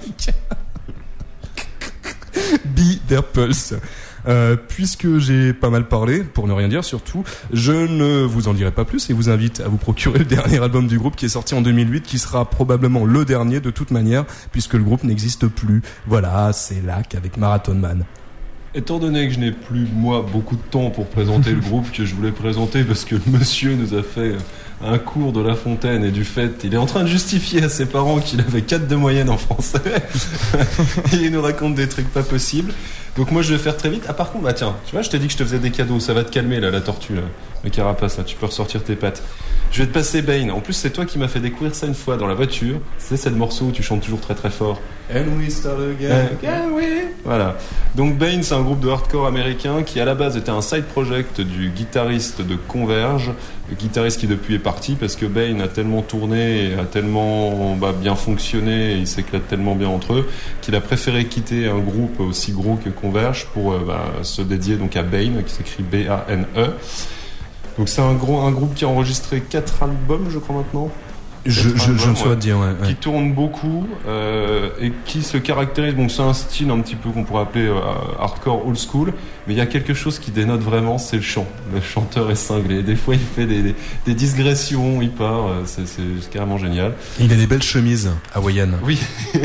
Be Their Pulse. Euh, puisque j'ai pas mal parlé, pour ne rien dire surtout, je ne vous en dirai pas plus et vous invite à vous procurer le dernier album du groupe qui est sorti en deux mille huit, qui sera probablement le dernier de toute manière, puisque le groupe n'existe plus. Voilà, c'est Lac avec Marathon Man. Étant donné que je n'ai plus, moi, beaucoup de temps pour présenter le groupe que je voulais présenter, parce que le monsieur nous a fait un cours de La Fontaine et du fait, il est en train de justifier à ses parents qu'il avait quatre de moyenne en français. Et il nous raconte des trucs pas possibles. Donc moi, je vais faire très vite. Ah, par contre, bah tiens, tu vois, je t'ai dit que je te faisais des cadeaux. Ça va te calmer, là, la tortue, là. Le carapace, là, tu peux ressortir tes pattes. Je vais te passer Bane. En plus, c'est toi qui m'as fait découvrir ça une fois dans la voiture. C'est c'est le morceau où tu chantes toujours très très fort. And we start again. Ah oui. Voilà. Donc Bane, c'est un groupe de hardcore américain qui à la base était un side project du guitariste de Converge, le guitariste qui depuis est parti parce que Bane a tellement tourné et a tellement bah, bien fonctionné et ils s'éclatent tellement bien entre eux qu'il a préféré quitter un groupe aussi gros que Converge pour euh, bah, se dédier donc à Bane, qui s'écrit B A N E. Donc c'est un gros un groupe qui a enregistré quatre albums, je crois maintenant. Je, je, je ne saurais ouais, dire, ouais, ouais. Qui tourne beaucoup euh, et qui se caractérise. Donc c'est un style un petit peu qu'on pourrait appeler euh, hardcore old school, mais il y a quelque chose qui dénote vraiment, c'est le chant. Le chanteur est cinglé. Des fois il fait des, des, des digressions, il part, euh, c'est, c'est carrément génial. Il a des belles chemises hawaïennes. Oui.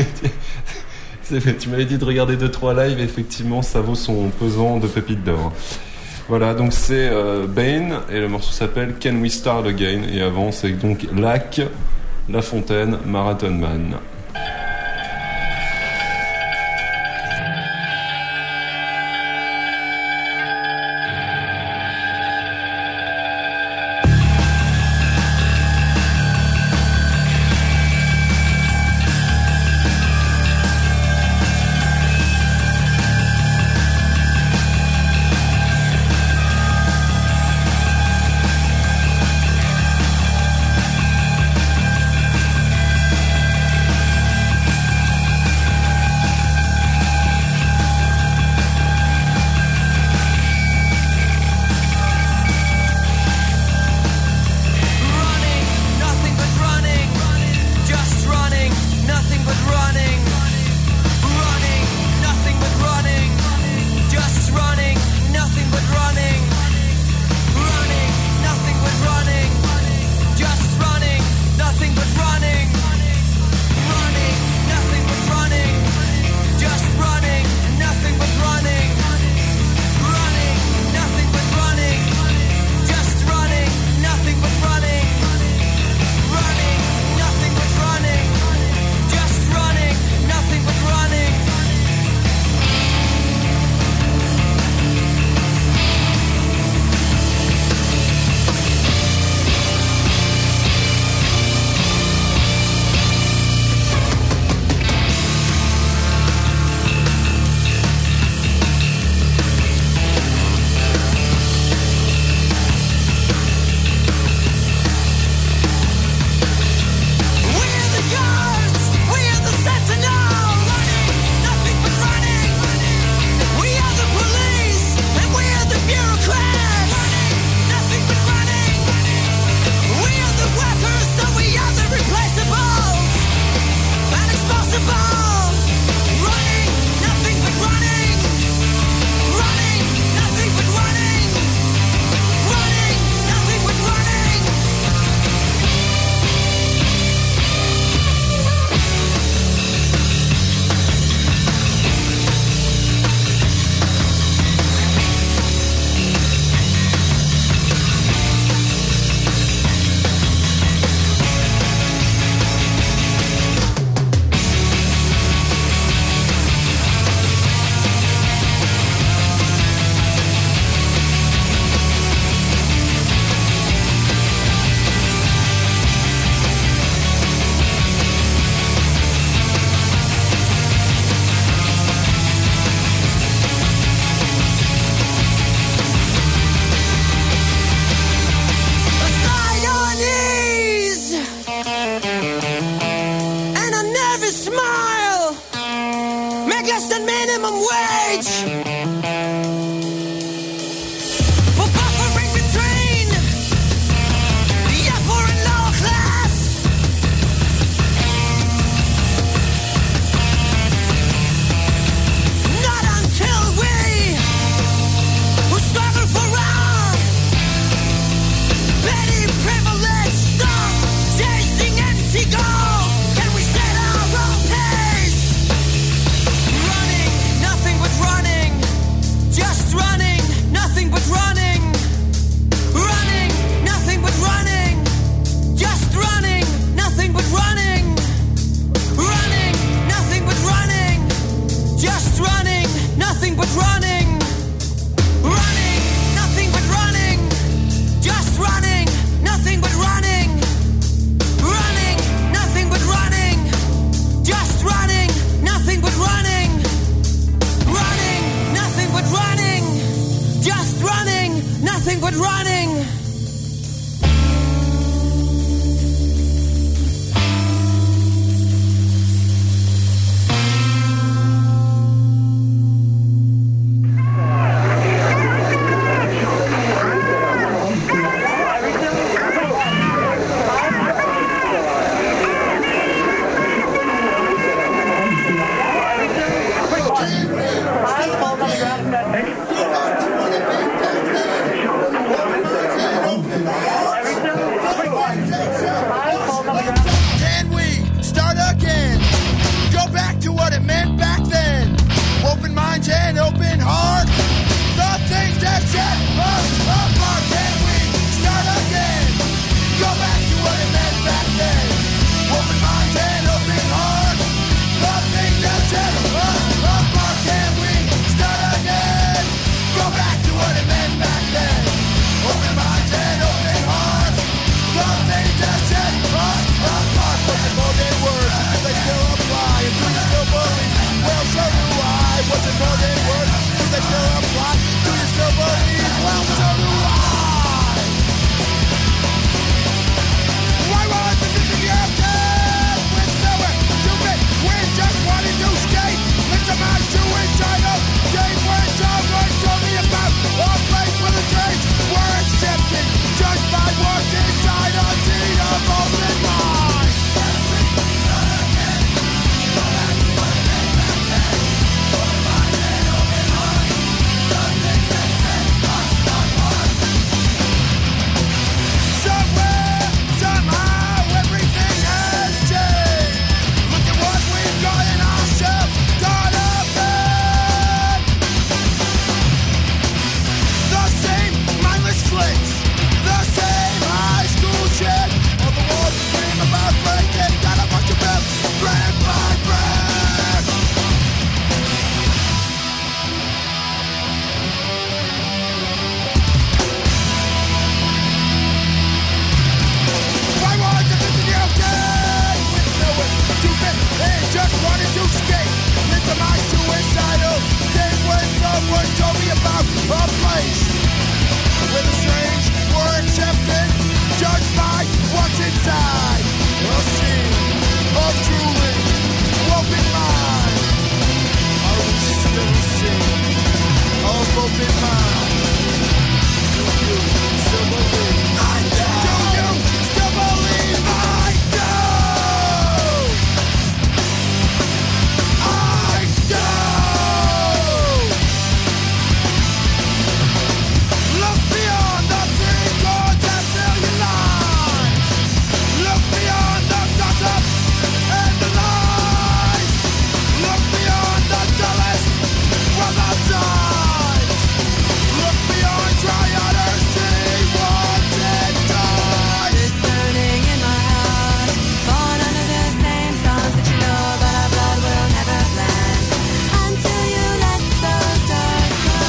Tu m'avais dit de regarder deux trois lives, effectivement ça vaut son pesant de pépites d'or. Voilà, donc c'est euh, Bane et le morceau s'appelle Can We Start Again, et avant c'est donc Lac, La Fontaine, Marathon Man. Can Can we start again? Go back to what it meant back then. Open minds and open hearts. The things that set us apart. Can we start again? Go back to what it meant back then. Open minds and open hearts. The things that set us apart. Can we start again? Go back to what it meant back then. Open minds and open hearts. The things that set us apart. What's it more than words? Do they still apply? And do you still believe? Well, so do I. What's it more than words? Do they still apply? Do you still believe? Well, so do I. Why was the vision you have dead? With nowhere to be, we're just wanting to skate. It's a match to inside of day where someone told me about a place with a change. We're accepted just by what's inside a deed of open mind. Somewhere, somehow, everything has changed. Look at what we've gotten ourselves caught up in. The same mindless flicks, the same high school shit. All the walls we dream about breaking, gotta watch your belt, brick by brick. Why was the video game with nowhere to be and just wanted to skate? Into my suicidal day when someone told me about a place where the strange were accepted, judged by what's inside. A scene of truly open mind. Are we still a scene of open mind? Do you still believe? I do. Do you still believe? I do. I do. Look beyond the three chords that fill your life. Look beyond the gossip and the lies. Look beyond the dullest from outside. Look beyond triad and see what's inside. This burning in my heart, born under the same songs that you know, but our blood will never blend until you let those doors go.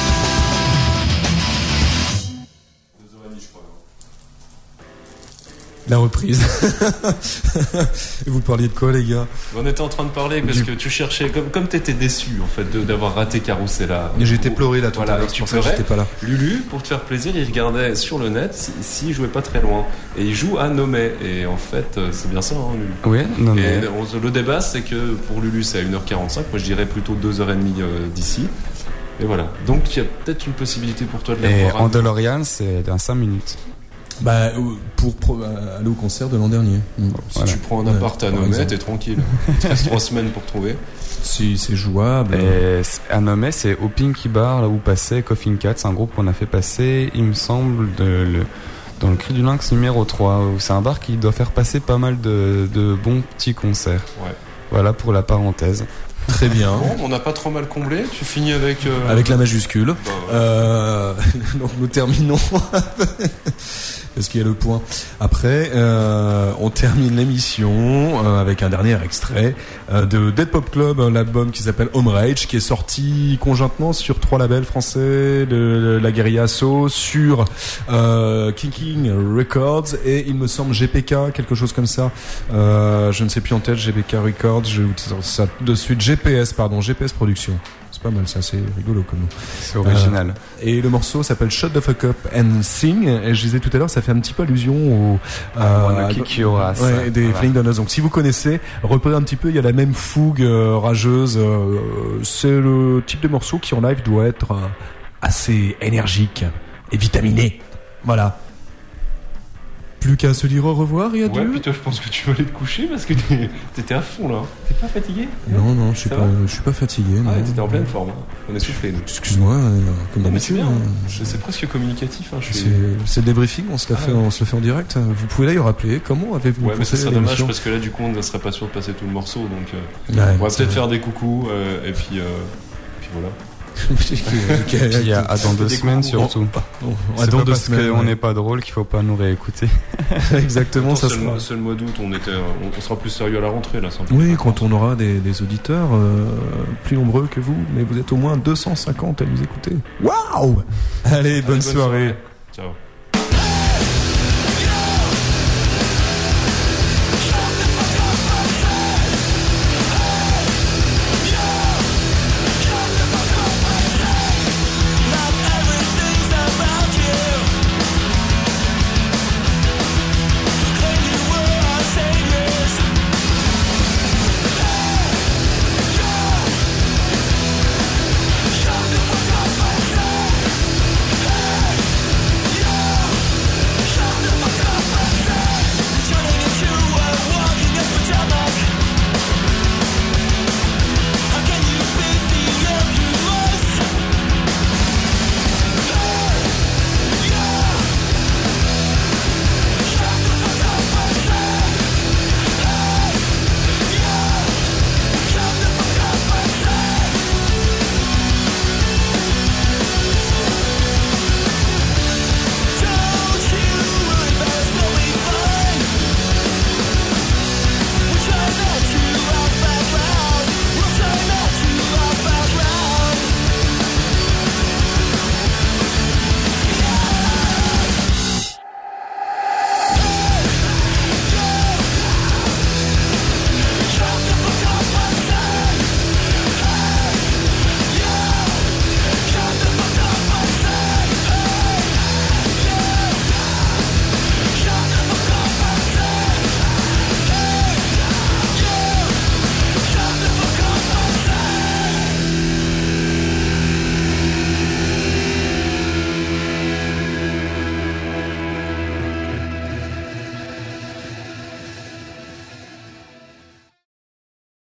La reprise. Et vous parliez de quoi, les gars? On était en train de parler parce Du- que tu cherchais, comme, comme t'étais déçu en fait de- d'avoir raté Carousella. J'ai été pleuré là tout Voilà, à l'heure, et c'est tu pour ça que pleurais. j'étais pas là. Lulu, pour te faire plaisir, il regardait sur le net si- s'il jouait pas très loin. Et il joue à Nomé. Et en fait, euh, c'est bien ça, hein, Lulu. Oui, non mais. Et on- le débat, c'est que pour Lulu, c'est à une heure quarante-cinq. Moi, je dirais plutôt deux heures trente euh, d'ici. Et voilà. Donc, il y a peut-être une possibilité pour toi de la Et voir. en DeLorean, c'est dans cinq minutes. Bah, euh, pour pro- euh, aller au concert de l'an dernier. Mm. Si Voilà. tu prends un Ouais, appart à par Nomé, exemple. t'es tranquille. Il te reste trois semaines pour trouver. Si c'est jouable. Et c- à Nomé, c'est au Pinky Bar, là où passait Coffin Cat. C'est un groupe qu'on a fait passer, il me semble, de, le, dans le Cri du Lynx numéro trois. Où c'est un bar qui doit faire passer pas mal de, de bons petits concerts. Ouais. Voilà pour la parenthèse. Très bien. Bon, on n'a pas trop mal comblé. Tu finis avec. euh, Avec la majuscule. bah, ouais. Euh, donc nous terminons. Parce qu'il y a le point. Après, euh, on termine l'émission euh, avec un dernier extrait euh, de Dead Pop Club, un album qui s'appelle Home Rage, qui est sorti conjointement sur trois labels français, de la Guerilla So, sur euh, King King Records et il me semble G P K, quelque chose comme ça. Euh, je ne sais plus en tête, G P K Records, je vais vous dire ça de suite. G P S, pardon, G P S Production. C'est pas mal, ça, c'est rigolo comme nom. C'est original. Et le morceau s'appelle Shut the Fuck Up and Sing. Et je disais tout à l'heure, ça fait un petit peu allusion au Wanna Kick Your Ass. ouais, des Voilà. Flying Donners. Donc si vous connaissez, repérez un petit peu, il y a la même fougue euh, rageuse. Euh, c'est le type de morceau qui en live doit être euh, assez énergique et vitaminé. Voilà. Plus plus qu'à se dire au revoir, il y a Ouais, deux. puis toi, je pense que tu vas aller te coucher parce que t'es- t'étais à fond là. T'es pas fatigué? Non, non, je suis Ça pas, va je suis pas fatigué. Ah, non. ouais, t'étais en pleine forme. hein. On est soufflé, nous. Excuse-moi, euh, comme Non, mais c'est d'habitude. bien. hein. hein. Je- C'est presque communicatif. Hein. Je suis... C'est c'est le débriefing, on se, la Ah fait, ouais. on se le fait en direct. Vous pouvez d'ailleurs rappeler comment avez-vous Ouais, mais ce pensé serait à dommage l'émission. parce que là, du coup, on ne serait pas sûr de passer tout le morceau. Donc, euh, Ouais, on va c'est peut-être vrai. faire des coucous euh, et puis, euh, puis voilà. Puis à, à dans deux Des semaines coups. surtout. Bon, C'est dans pas deux parce semaines, qu'on ouais. n'est pas drôle qu'il faut pas nous réécouter. Exactement, ça c'est, sera. le, c'est le mois d'août, on, était, on, on sera plus sérieux à la rentrée là. c'est un peu Oui, plus quand vacances. on aura des, des auditeurs euh, plus nombreux que vous, mais vous êtes au moins deux cent cinquante à nous écouter. Waouh! Allez, bonne Allez, soirée. Ciao.